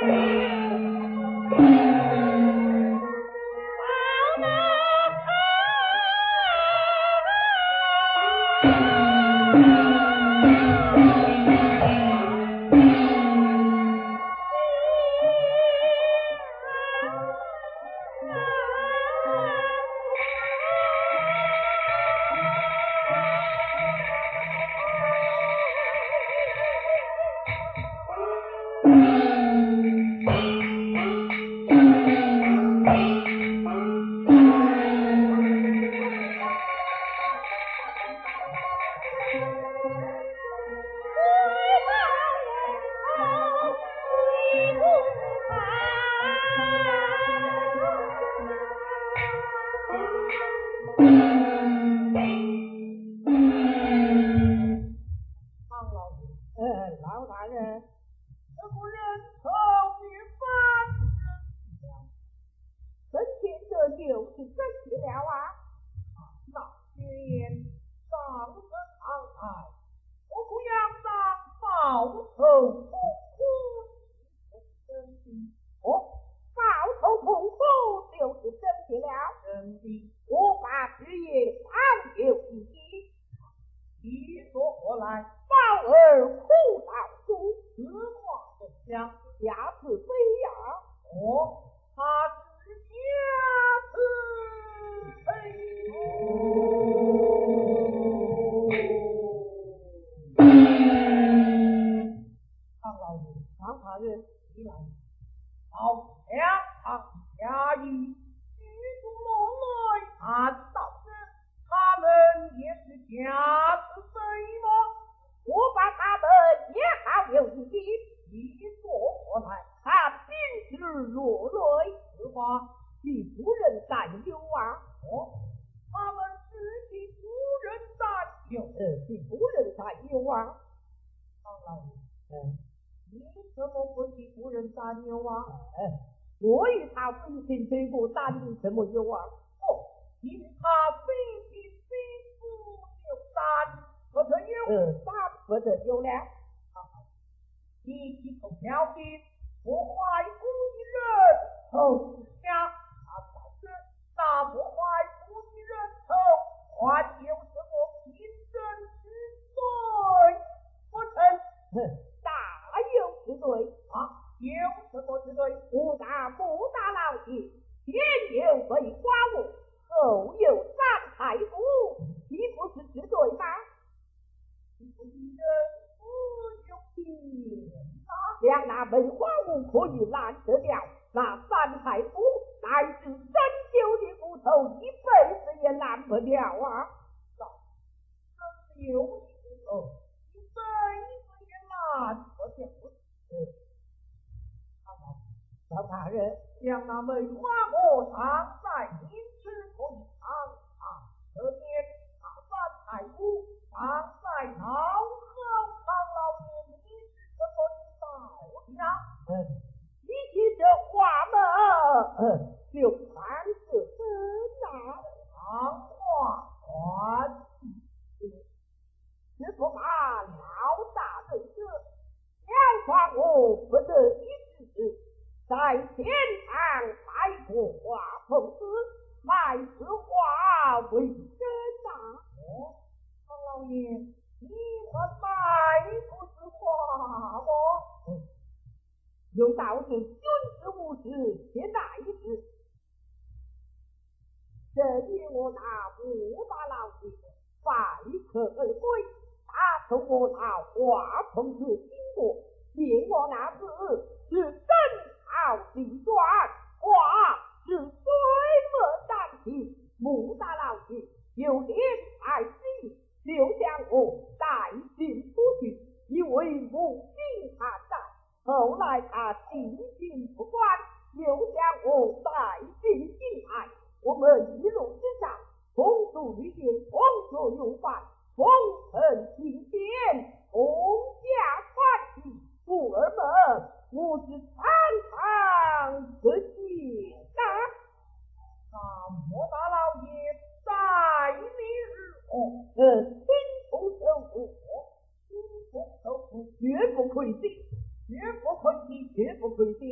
绝不愧对，绝不愧对，绝不愧对。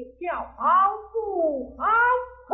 好不好？哼！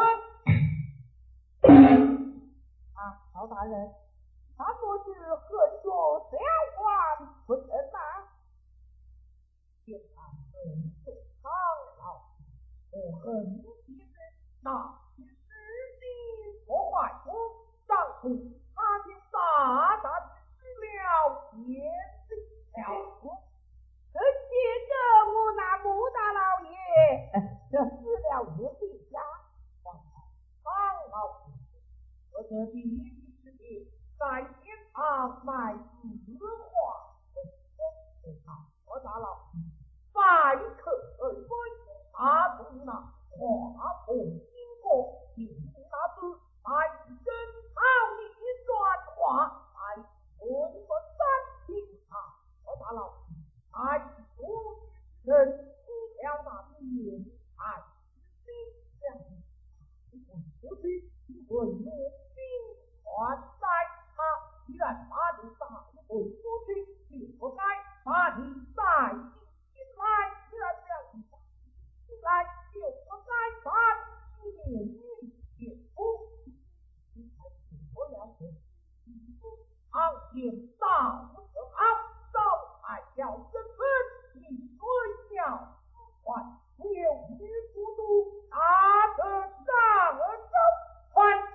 啊，曹大人，他若是恨着小官不成呐？现在本就长老，我恨其人，那是实心破坏我丈夫，他就大大的失了天理了。 这接着我那穆大老爷，这死了我的家， 王长老，我这第一事情在天堂埋字画，我我我大老百可而归，他从那画风经过，并那字来真好你转化，来问个三平他，我大老爱我人不了那面爱心相不去问我心还在他，既然把你打回出去，就不该把你带进来，既然这样进来，就不该把你免于解脱。你才我了解，常见道德好，道还要身份，你虽要还不有女孤独，大得上而周还。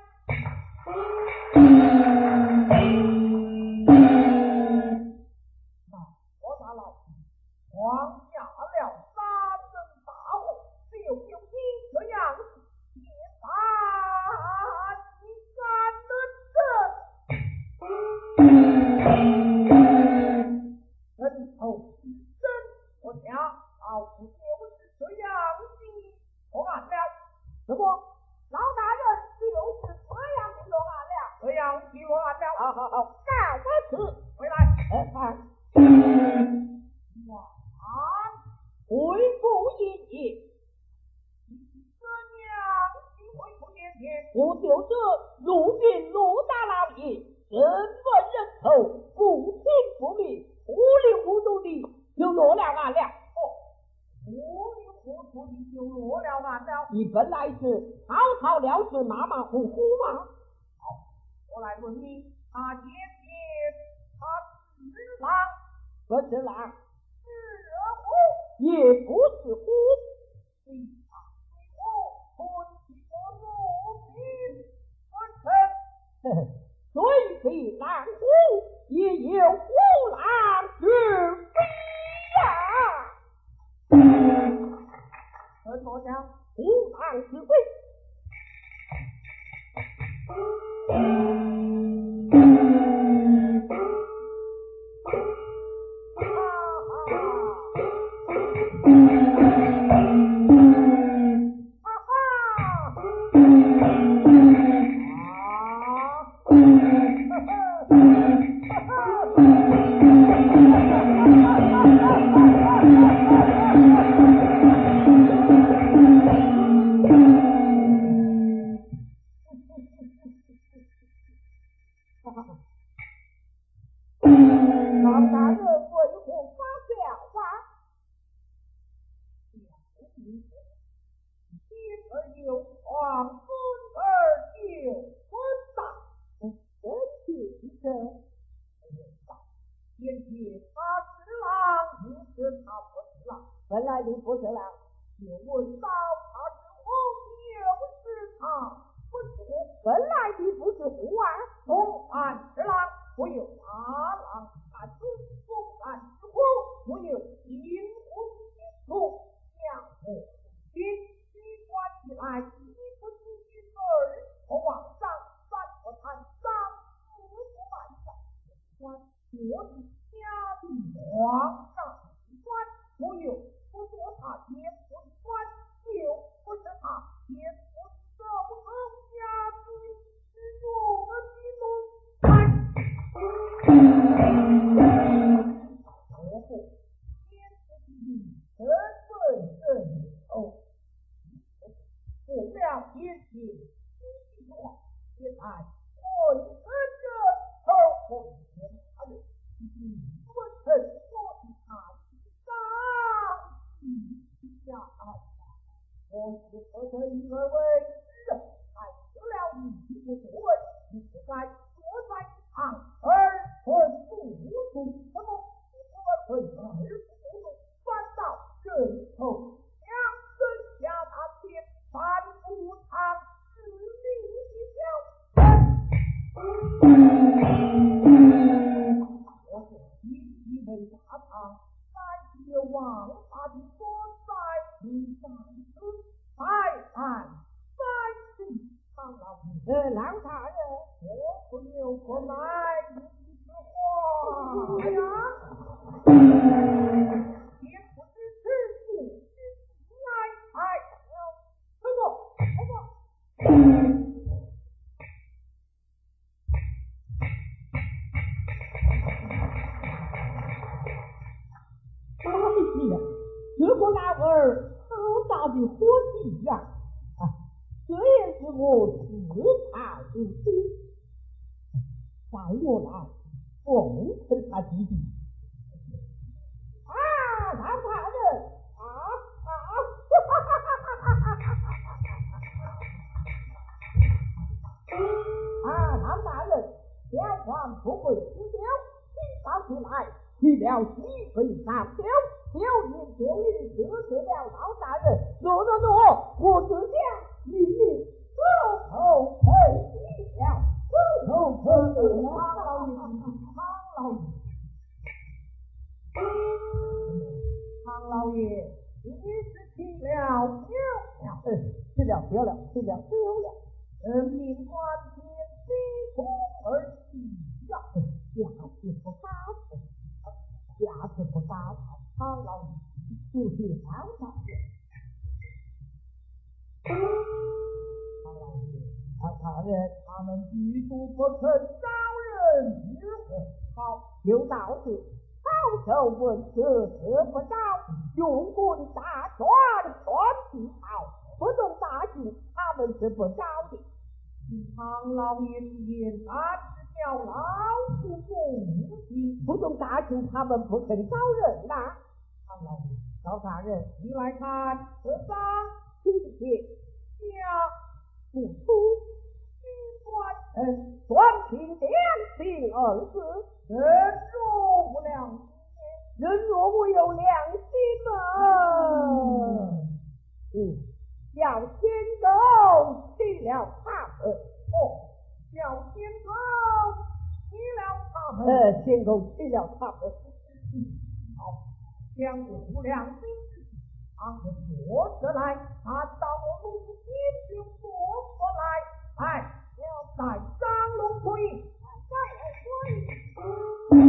那我大老皇下了三人大祸，就有你这样也把你干得这人头是真，我家老夫就是这样的破案了。什么？老大人就是这样的落案了，这样的落案了。好好好，告个辞，回来。哎哎，哇！ 回复一言， 怎样的回复言言？ 我就是入禀罗大老爷，身问人头，不清不明，糊里糊涂的就落了案了。 哦，糊里糊涂的就落了案了。 你本来是草草了事，马马虎虎嘛。 好，我来问你，他姐姐他是郎， 不是郎， 是虎， 也不是虎， 你他对我吞起我入品不成？ 呵呵，虽非狼虎，也有虎狼之非呀。 怎么讲？ 虎狼之非。老大人为何发笑啊？ 今儿有皇孙儿有婚大， 真是这先前他是郎，不是他不是郎。 本来你不是狼， 就问到他之后，又是他不是我。 本来你不是虎啊， 东汉之郎，我有八郎三子；东汉之虎，我有金虎七处。两虎金，机关起来，一不是一儿，我往上三不谈上，四不满上。关我是家的皇上机关，我有不做他天不是官，又不是他天不是守候家居，是我的东我不天不是你身份正头，过不了天界一句话，现在我跟着头后天他人，你不曾说的他上下爱我而为之，还有了一不作为，你不该坐在堂而存不住，什么不而存而不住，反倒人头两人下大天，反不堂之命一条。我说一一为大堂，乃是王法的所在，你在此才按在此唐老呃，老大人， 我不由过来一句话呀，也不知此处之来来了，什么什么？ 哎呀，这个老儿好大的火气呀！啊，这也是我自讨的心。在我来奉承他弟弟。啊，老大人，啊啊！啊，老大人，小皇不会吃酒，请到此来，去了西北上酒，酒饮酒饮得罪了老大人。诺诺诺，我只想命令走后退了，走后退了，唐老爷，唐老爷，唐老爷，你是听了没有？嗯，吃了吃了吃了吃了。人民官天西风而起呀，下次不打他，下次不打他，唐老爷就是唐大人。唐老爷，唐大人，他们居住不肯招人之祸，好，有道是好手问责得不着，用棍打拳拳起好，不动大刑，他们是不招的。 唐老爷言他只叫老夫公听， 不动大刑，他们不肯招人呐、啊。 唐老爷，老大人，你来看这张请帖， 下不出机关， 嗯，专凭良心二字， 人若无良心， 人若无有良心啊，嗯，小天狗去了他们， 哦，小天狗去了他们， 呃，天狗去了他们， 好，将无良心之事，他们说得来，按到我路边就说过来，哎，要在张龙会，张龙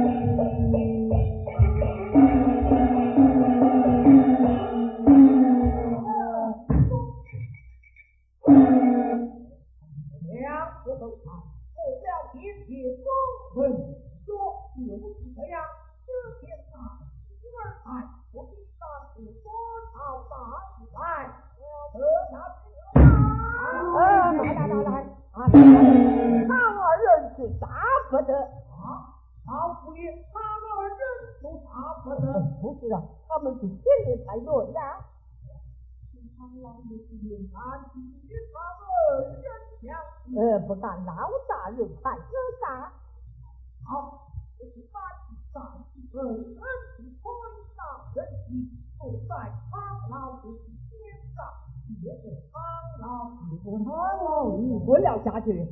两个都看，不了天铁中文说就是这样，这天大星儿来，我给大师多少大起来，我得下去了。 啊，来来来来，啊，唐二人是打不得啊，老夫爷，他二人都打不得， 不是啊，他们是天天才论呀。 唐老爷是云南与他二人相比， 呃，不但老大人还有大， 好，这是八十三二人是推上人体，坐在唐老爷的肩上，也是唐老爷的唐老爷滚了下去。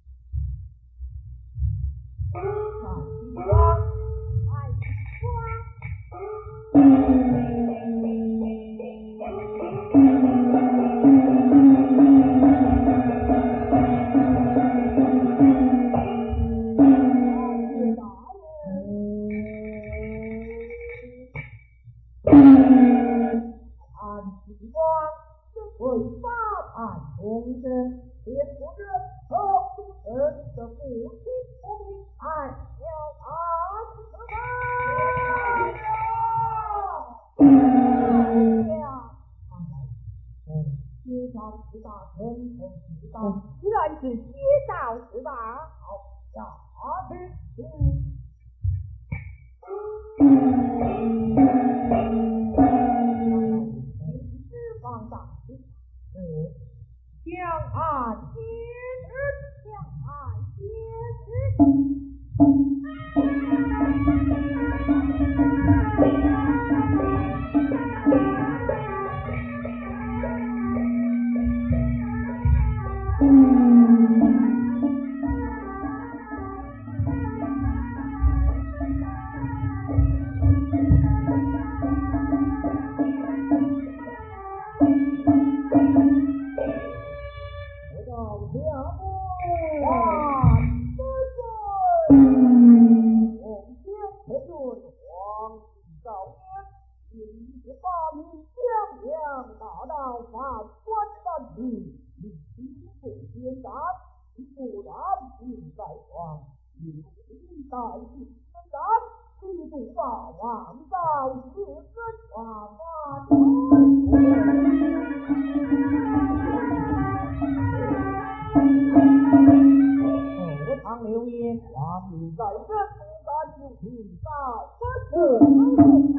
上一关，爱为八盘同生，连夫人和主人的父亲不明爱要他死吧！街道之大，人头之大， 自然是街道之大。 好，下去。放大，呃， 你是把你江洋大道法官三品，你心不简单，不然你在床，你你带进身战，你不把王道是真话发后堂留言，话你在人不敢就听到不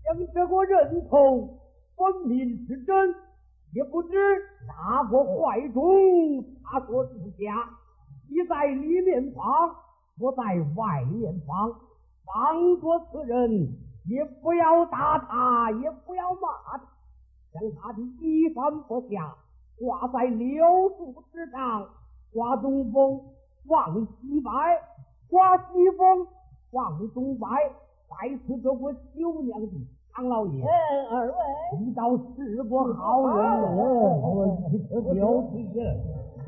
将这个人头分明是真，也不知哪个怀中他所住家。你在里面放，我在外面放，放过此人，也不要打他，也不要骂他，将他的衣衫脱下，挂在柳树之上，挂东风往西歪，挂西风往东歪，再次这个九娘的唐老爷。 哎，二位， 你倒是个好人哦，我一直有气了。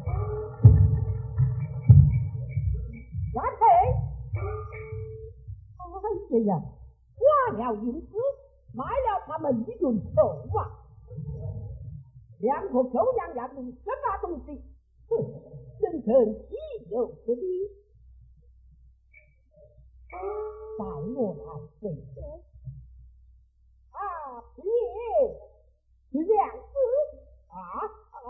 元配， 哎呀，花了银子，买了他们一顿臭啊！两个漂亮样的什么东西？哼，真正岂有此理！带我来对质。啊，别，是两子啊啊！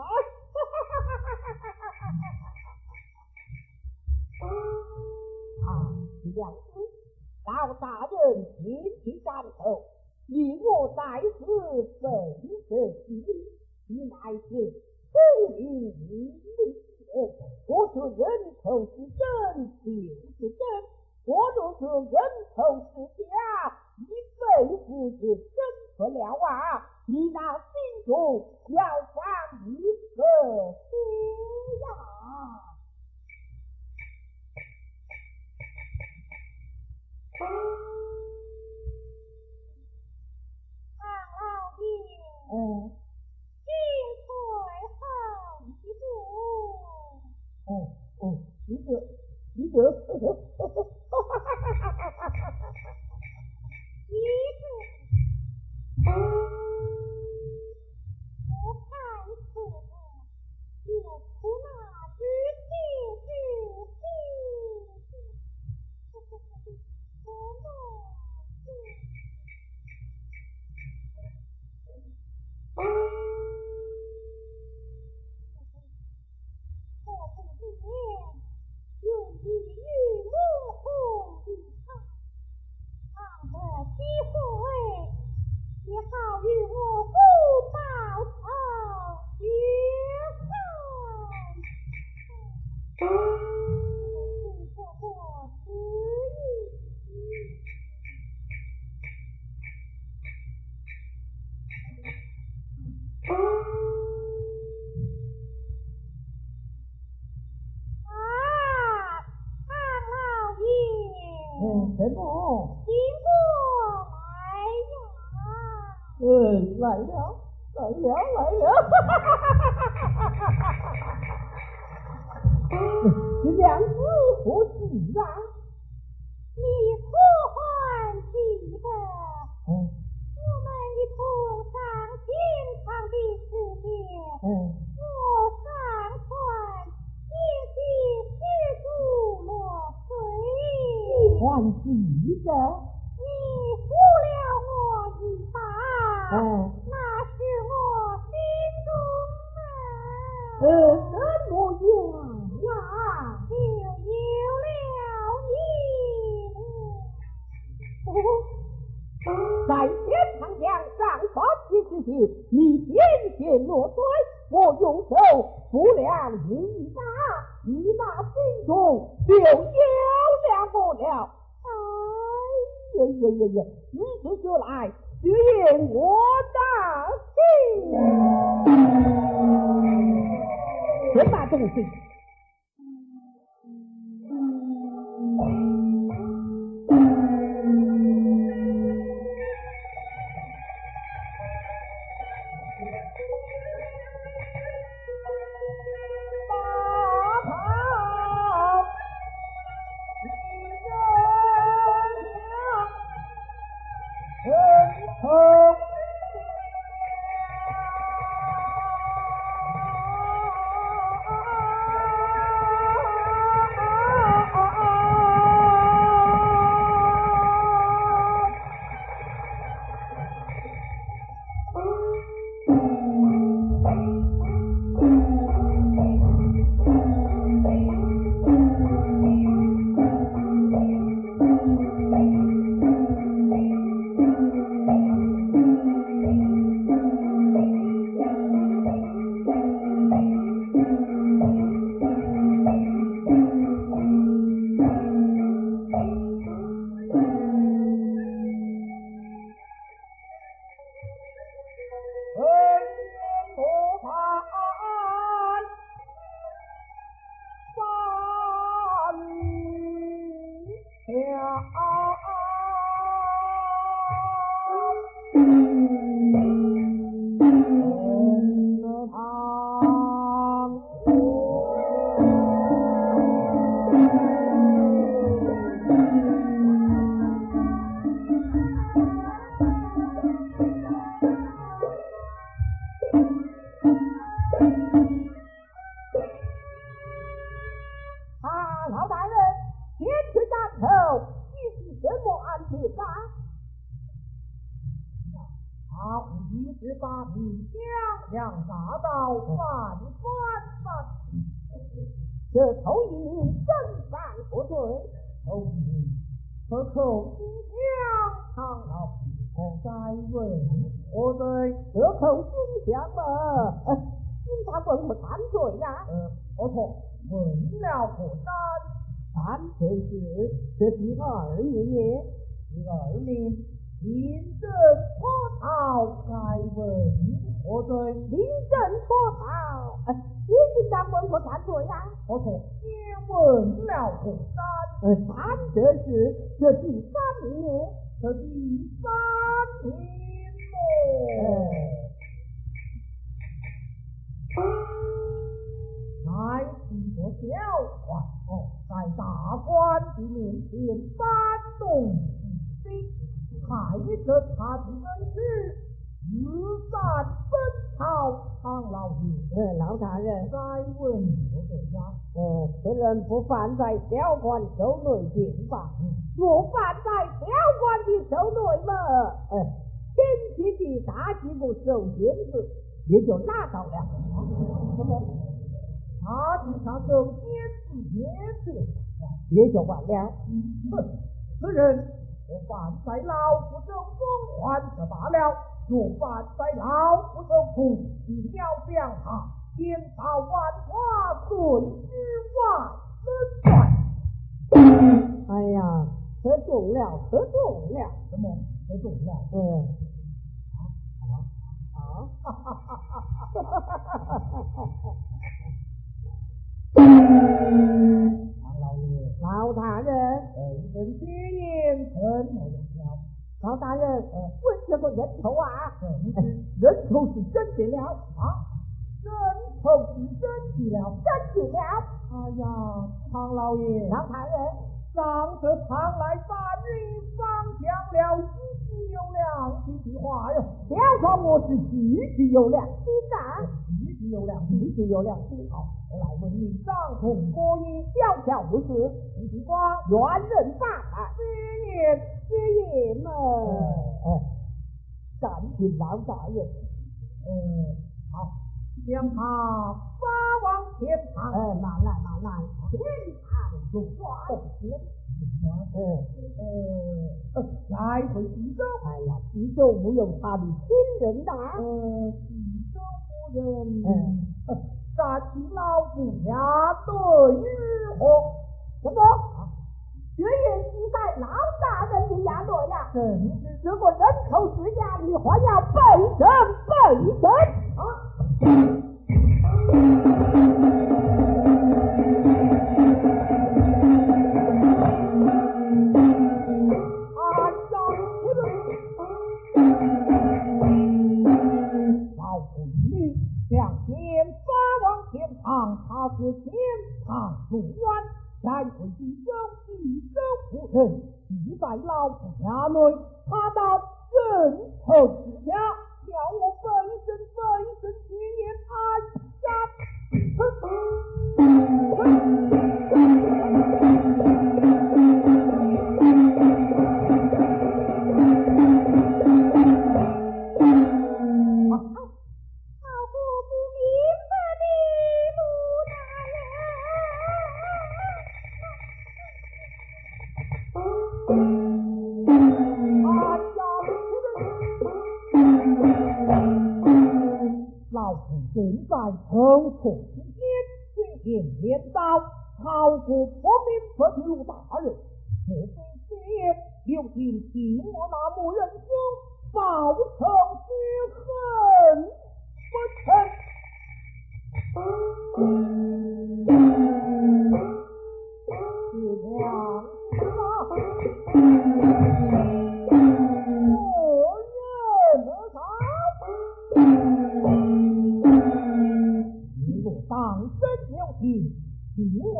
啊，两子，老大人前去斩头，你我在此本是其理，你乃是聪明伶俐之人，我说人头是真就是真，我若说人头是假，一辈子是真不了啊！你那心中要放一颗心呀！ 唐老爷， 嗯， 请退后一步。 哦哦，一个一个， 一个，我看此后就出那之心之心，什么事？我不念，用一玉木红的汤，烫得机会，也好与我不报仇雪恨。请这个旨意。啊，唐老爷， 嗯，什么？ 请过来呀！ 嗯，来了，来了，来了！这两子何事啊？ 你可还记得？ 嗯我们一同上天堂的时节， 嗯， 我上船迎接施主落水， 还记得？ 你扶了我一把， 嗯那是我心中呃， 啊， 什么样啊？ 就有了你。 在天堂上上发起之际，你先前落水，我用手扶了你一把，你那心中就有了我了。哎呀呀呀呀！你这就来只言我大心，什么东西？ 这头一名正犯不对，头一名何口金香唐老夫该问何罪？这口金香嘛，呃，金他问我三罪呀？呃，不错，问了何三？三罪是这第二名也，第二名临阵脱逃该问何罪？临阵脱逃，呃。你是想问我三罪呀？不错，你问了何三？呃，三这是这第三名呢？这第三名哦。来一个小话哦，在大官的面前搬弄是非，害得他的恩师自散奔逃。唐老爷，呃，老大人，再问我这样，呃，此人不犯在小官手内便罢，若犯在小官的手内嘛，呃，前期的大几个受监子也就拿到了。什么？他的上受监子也是，也就完了。哼，此人我犯在老夫手中还是罢了。若犯在老夫手中，你要将他千刀万剐，损之万身断。哎呀，得中了，得中了，什么？得中了？嗯，啊啊啊！哈哈哈哈哈哈！唐老爷，老大人，本人接言怎么样？老大人，问这个人头啊，人头是真的了啊，人头是真的了，真的了。哎呀，唐老爷，老大人，上次常来把你上讲了句句有良心的话哟，不要说我是句句有良心呐，句句有良心，句句有良心。好，我来问你，张同国一小小不是，你的瓜原人大胆，接言。接言嘛，呃，暂停老大人，嗯，好，将他发往天堂，呃，慢来慢来，天堂就抓天，呃呃，来回济州，哎呀，济州没有他的亲人呐，呃，济州夫人，嗯，呃，暂停老夫下对如何？什么？这也是在老大人的衙内呀，嗯，如果人口之下，你还要备审备审啊！啊，上去了！老夫你向前发往天堂，他是天堂入关。再回济州，济州夫人已在老夫衙内，他到人头之下，叫我本身本身去言安正在城错之间，今天连到超过国民特提路大人，莫非这夜有请听我那牧人兄报仇雪恨不成？是娘子啊！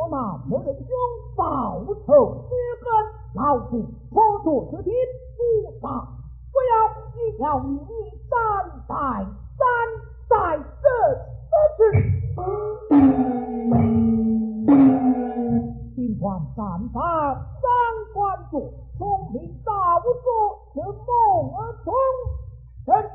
马夫人兄报仇雪恨，老夫破土之天不杀不要，一条与你三代三代生之。尽管战法三关主，聪明早说是梦而从人。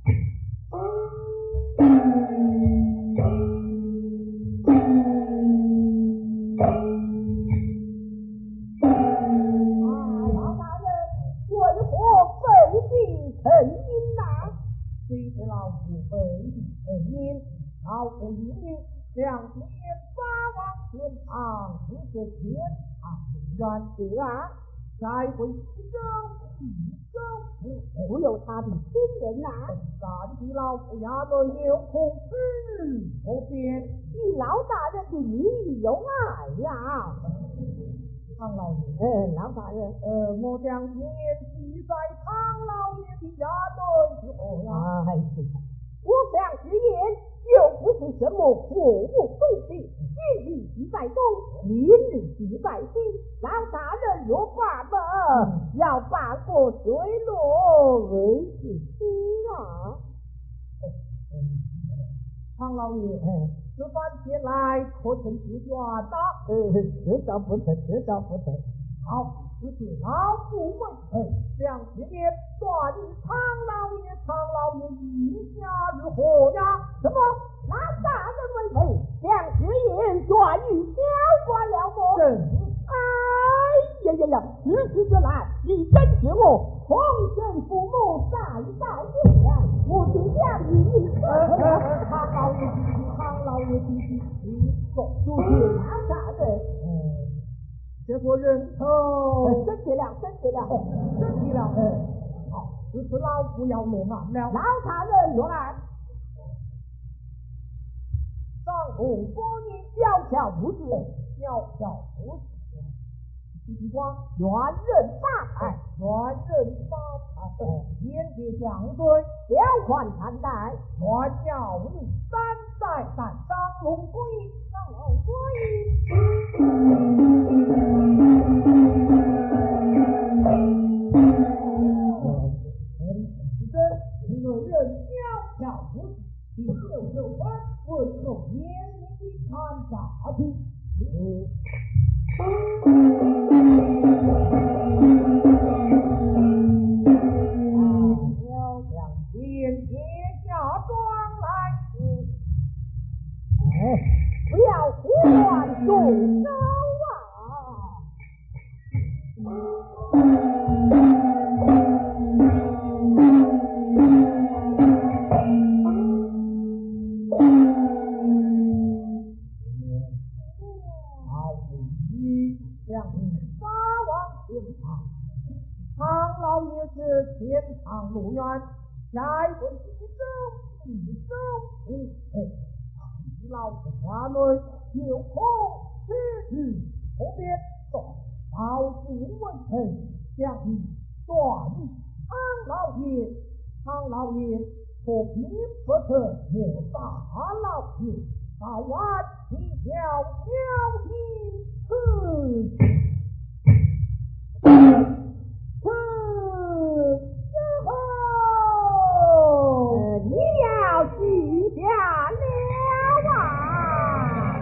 老夫一命两年发往天堂，不是天堂远得啊！再回西征，西征不有他的亲人呐、啊！但是老夫衙门有空之不便，与老大人的名义有碍呀。唐老爷，呃，老大人，呃，我将年纪在唐老爷的衙门之后呀。哎，我想直言。又不是什么货物东西，今日即在东，明日即在西。老大人若罢了，嗯、要办过水落而是心啊！唐老爷，这番前来可曾是冤的？呃，这倒不成，这倒不成。好。此次老夫问臣，两千年断与唐老爷，唐老爷意下如何呀？什么？老大人为媒，两只眼断与小官了么？哎呀呀呀！此时之来，你真是我皇神父母再造孽呀！我的两女可了。唐老爷，唐老爷，你说主席老大人。这个人头，升起了，升起了，升起了。好，这次老夫要落案了。老大人落案。上红国女小巧不是，小巧不是。地方元人发财，元人发财。天地将军，两款参代，我教你三代代上龙归，上龙归。有人小巧不是，你六六分，为受年龄的看下去。要将天接下庄来，哎，不要胡乱动手啊！唐老爷是天堂路远，下一回西征，西征不空。老夫衙门有空之日，后边说老夫问臣，将你断你唐老爷，唐老爷可并不成莫大老爷，早晚一条小心刺。此之后，呃，你要记下了啊！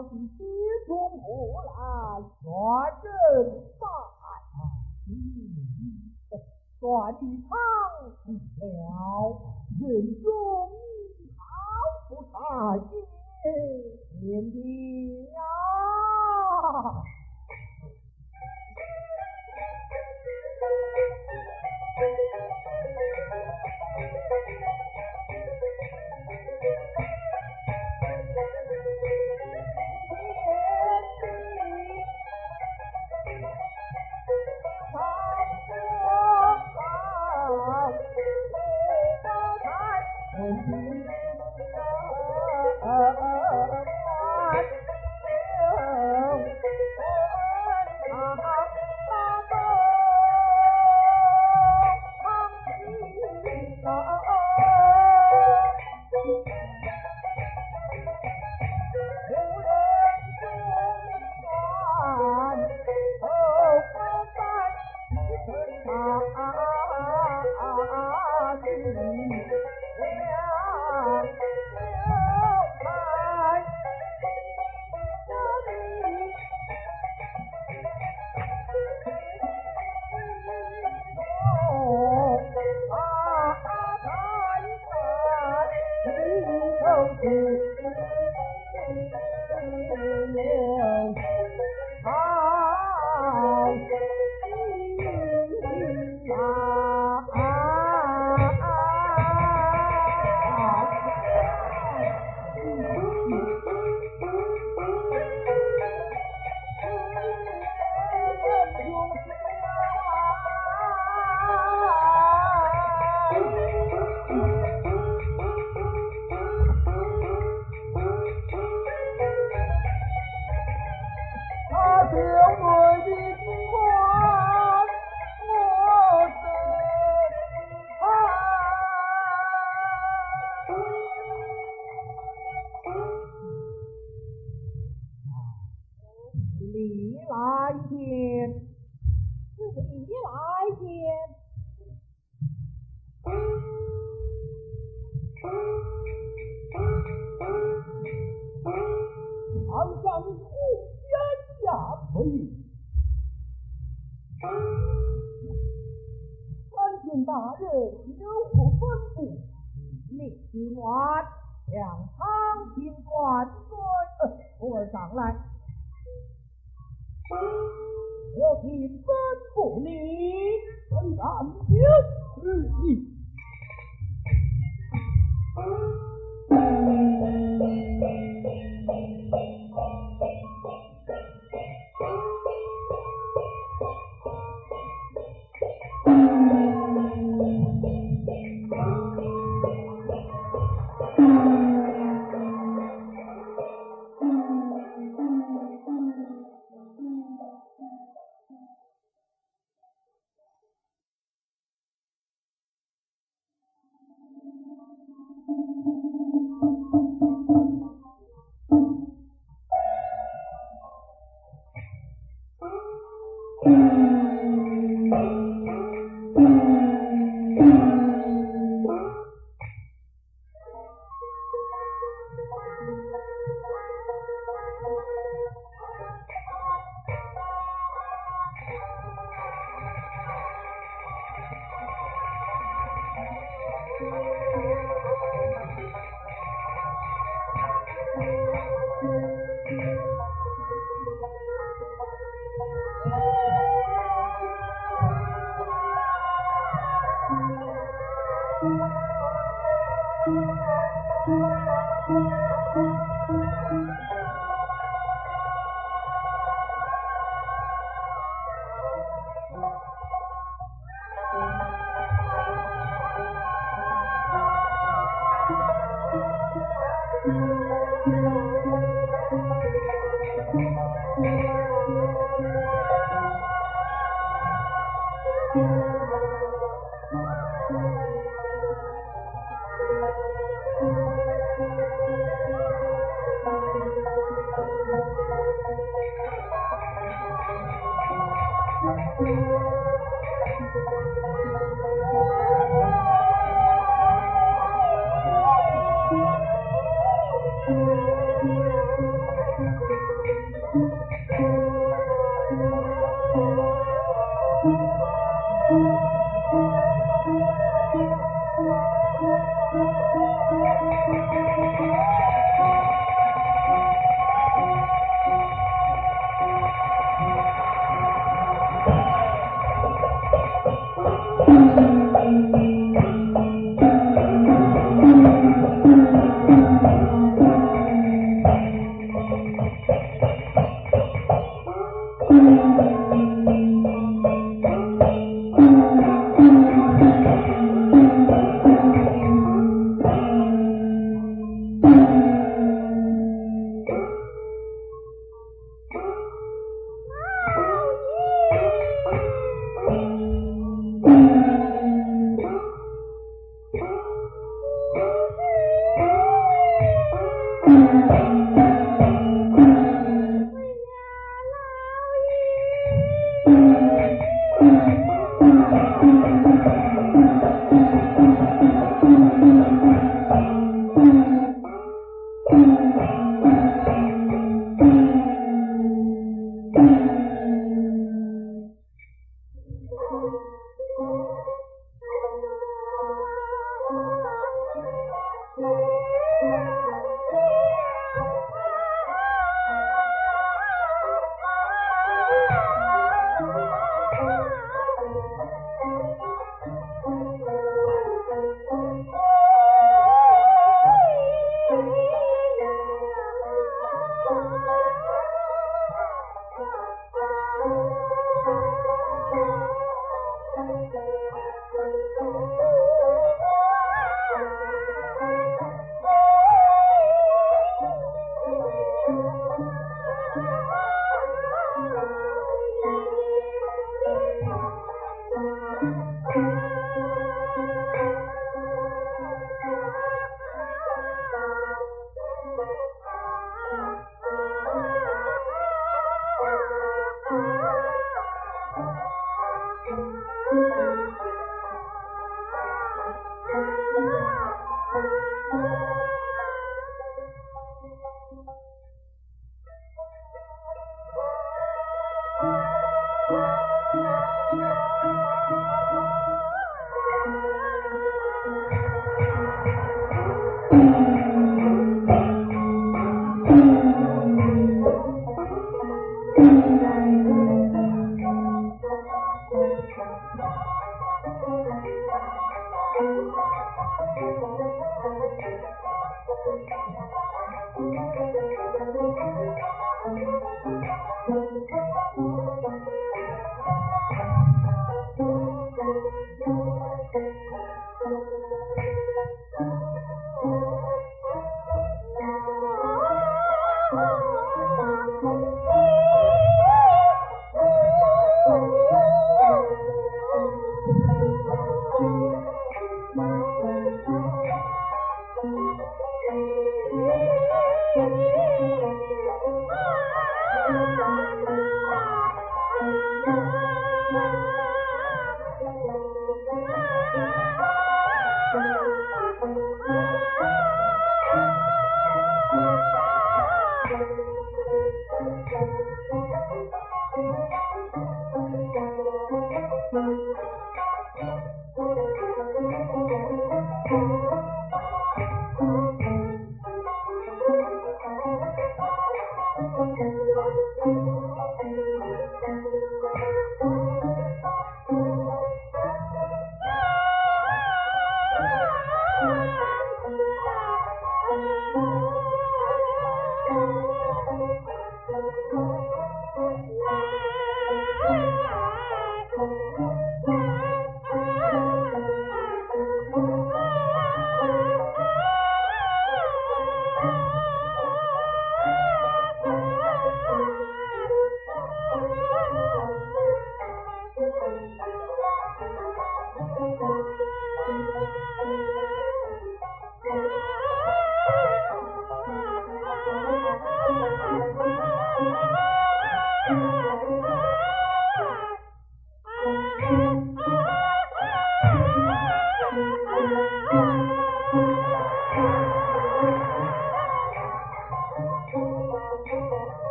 要是举重不来，算人败。算一场了，人中好不差也，天地呀！你来见， 你来见。 常上呼冤下推，参见大人有何吩咐？ 你今晚向长平官孙我上来。我听吩咐你，怎敢有日意？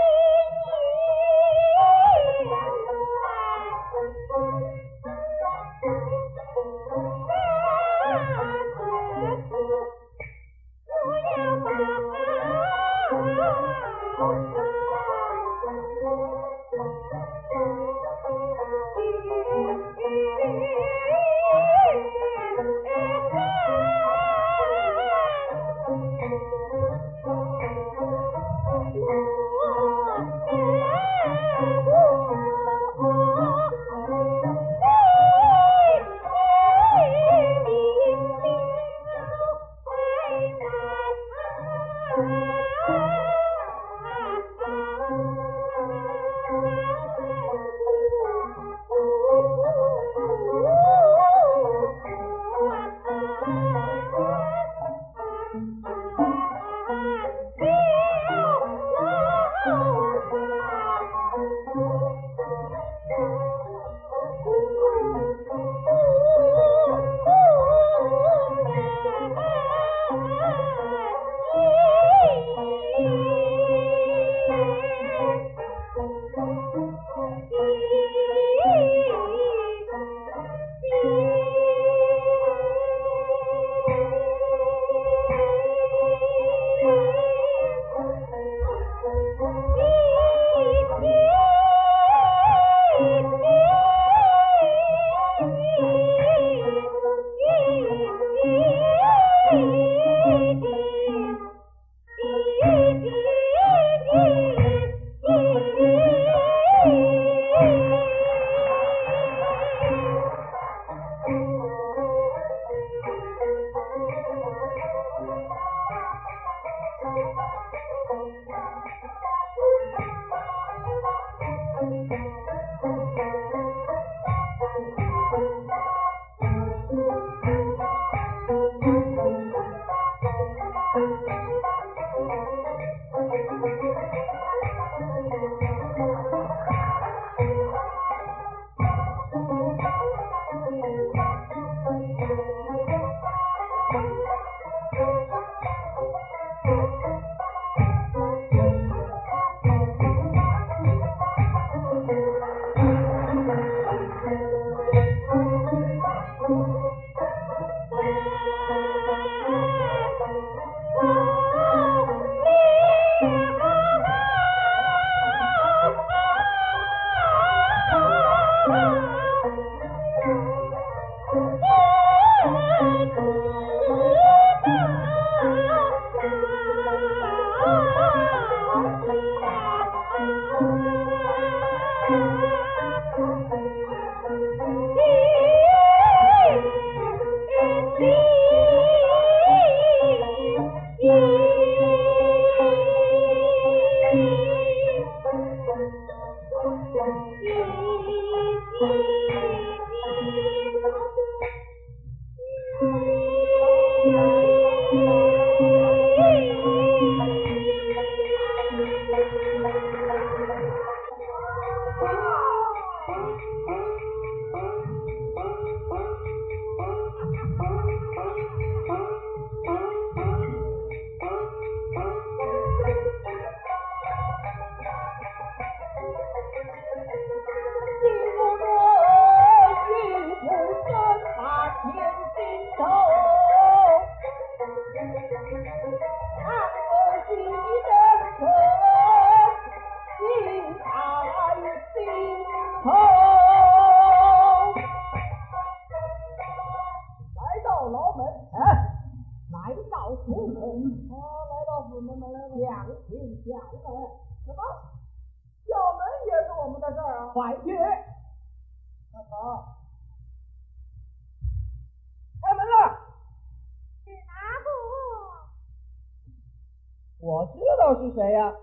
是谁呀？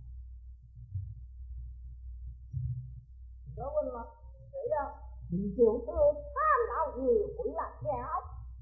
不要问了，谁呀？ 你就是苍老爷回来了。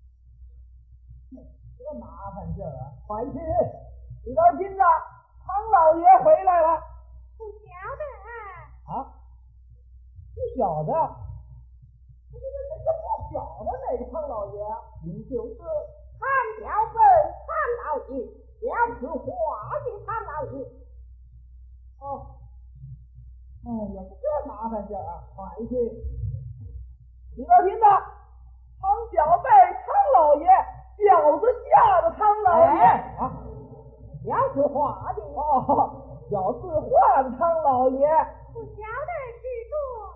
这麻烦劲儿啊！ 快去！ 李高金子，苍老爷回来了。 不晓得。 啊？不晓得？这个人家不晓得哪个苍老爷？ 你就是苍条本苍老爷。要是化的苍老爷， 哦， 哦，哎呀，这麻烦劲儿啊！快去！你要听的，唐小贝唐老爷，饺子下的唐老爷。 哎啊，要是画的哦，要是画的唐老爷。 不晓得去做。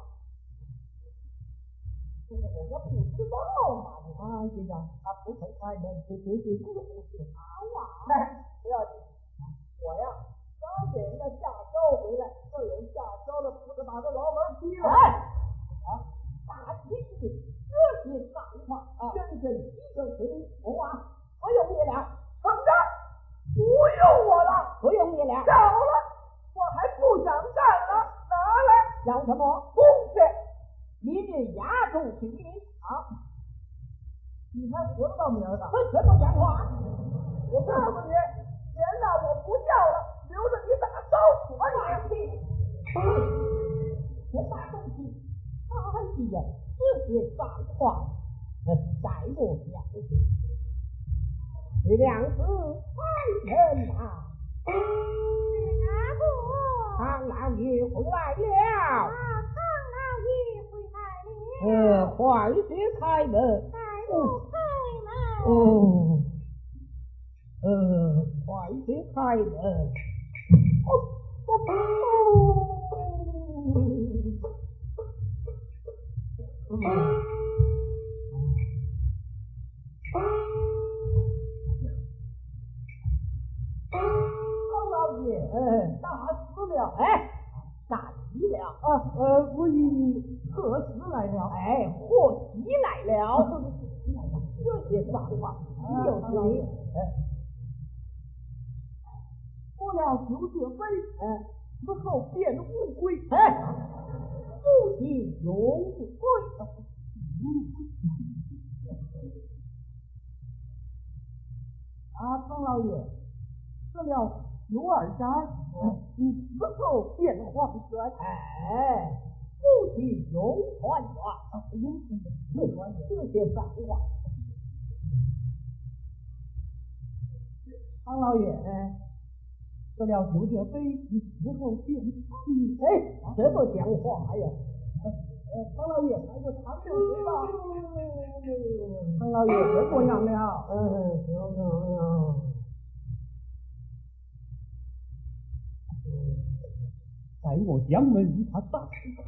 这个我不知道嘛，啊，先生，他不肯开门，这这这这个不是好啊。哎，不要紧，我呀刚给人家下招回来，这有下招的，不是把这牢门踢了。哎，啊，大吉事，这些脏话，真是一个词。我啊，不用你了，怎么着？不用我了， 不用你了。 少了，我还不想干了，拿来。 要什么？ 东西。 明日押住去啊！你还活得到明儿的？ 这什么讲话？ 我告诉你，钱呢我不要了，留着你打招呼啊你！ 这大东西，哎呀，这些脏话，在我讲，这两字太人啊！ 是哪个？ 唐老爷回来了。 啊，唐老爷回来了。 呃，快些开门！ 带我开门。 哦，呃，快些开门！哦哦哦！ 唐老爷，哎，大死了！ 哎，大吉了！ 啊，呃，不义贺喜来了！ 哎，贺喜来了！这些脏话，你有听？ 哎，不料九者飞，哎，死后变乌龟， 哎，不提永归。 啊，唐老爷，这料有二家，你死后变黄泉， 哎，不提永团圆，永不团圆，这些脏话。 唐老爷，这料九者飞，你死后变苍， 哎，什么讲话呀？ 呃，唐老爷，还是唐六爷吧。唐老爷怎么样了？ 嗯，怎么样？ 待我将门与他打一口。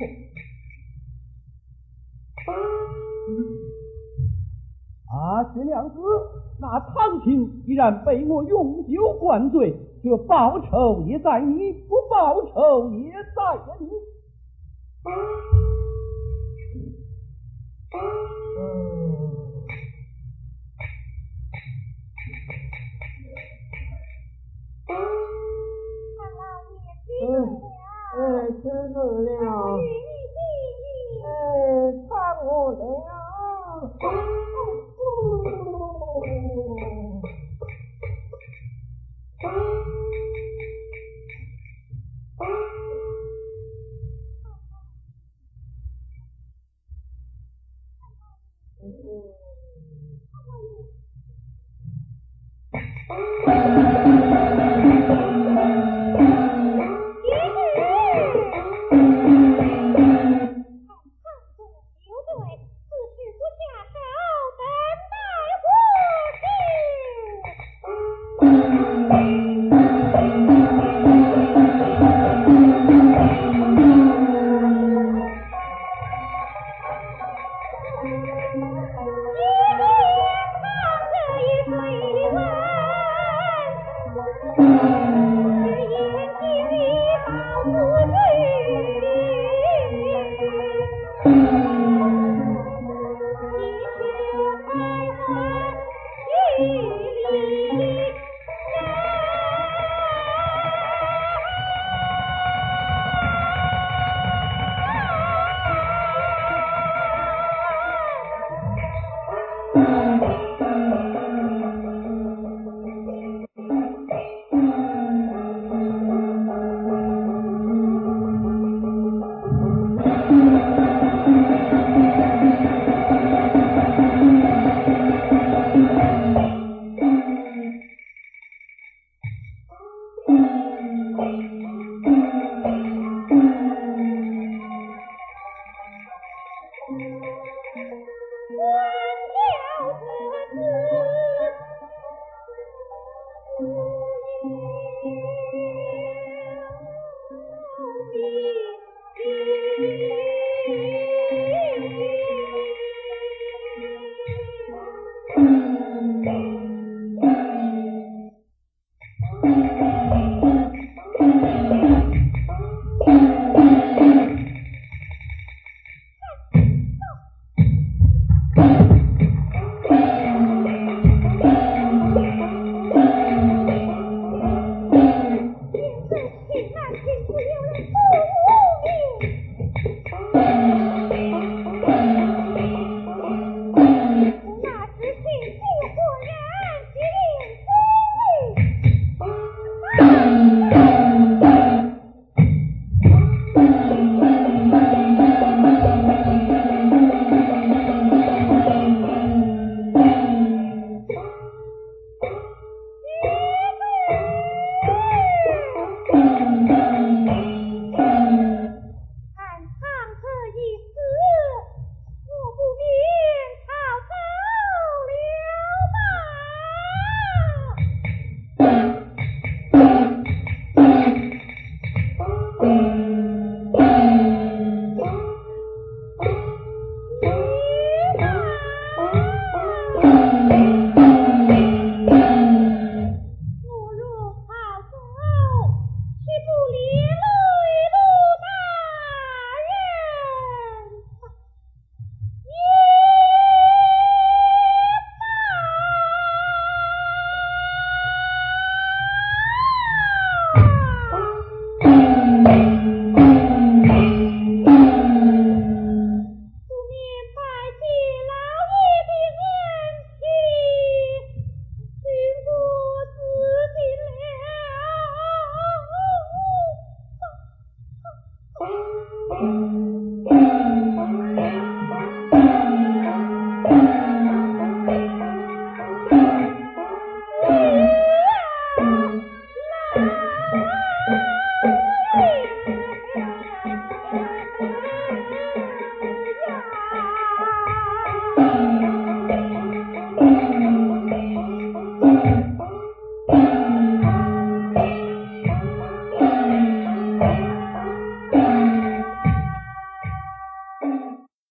啊，这娘子，那唐卿既然被我用酒灌醉，这报仇也在你，不报仇也在你。 唐老爷听了。 哎，吃住了。 与你进哎，看我了。 Thank you.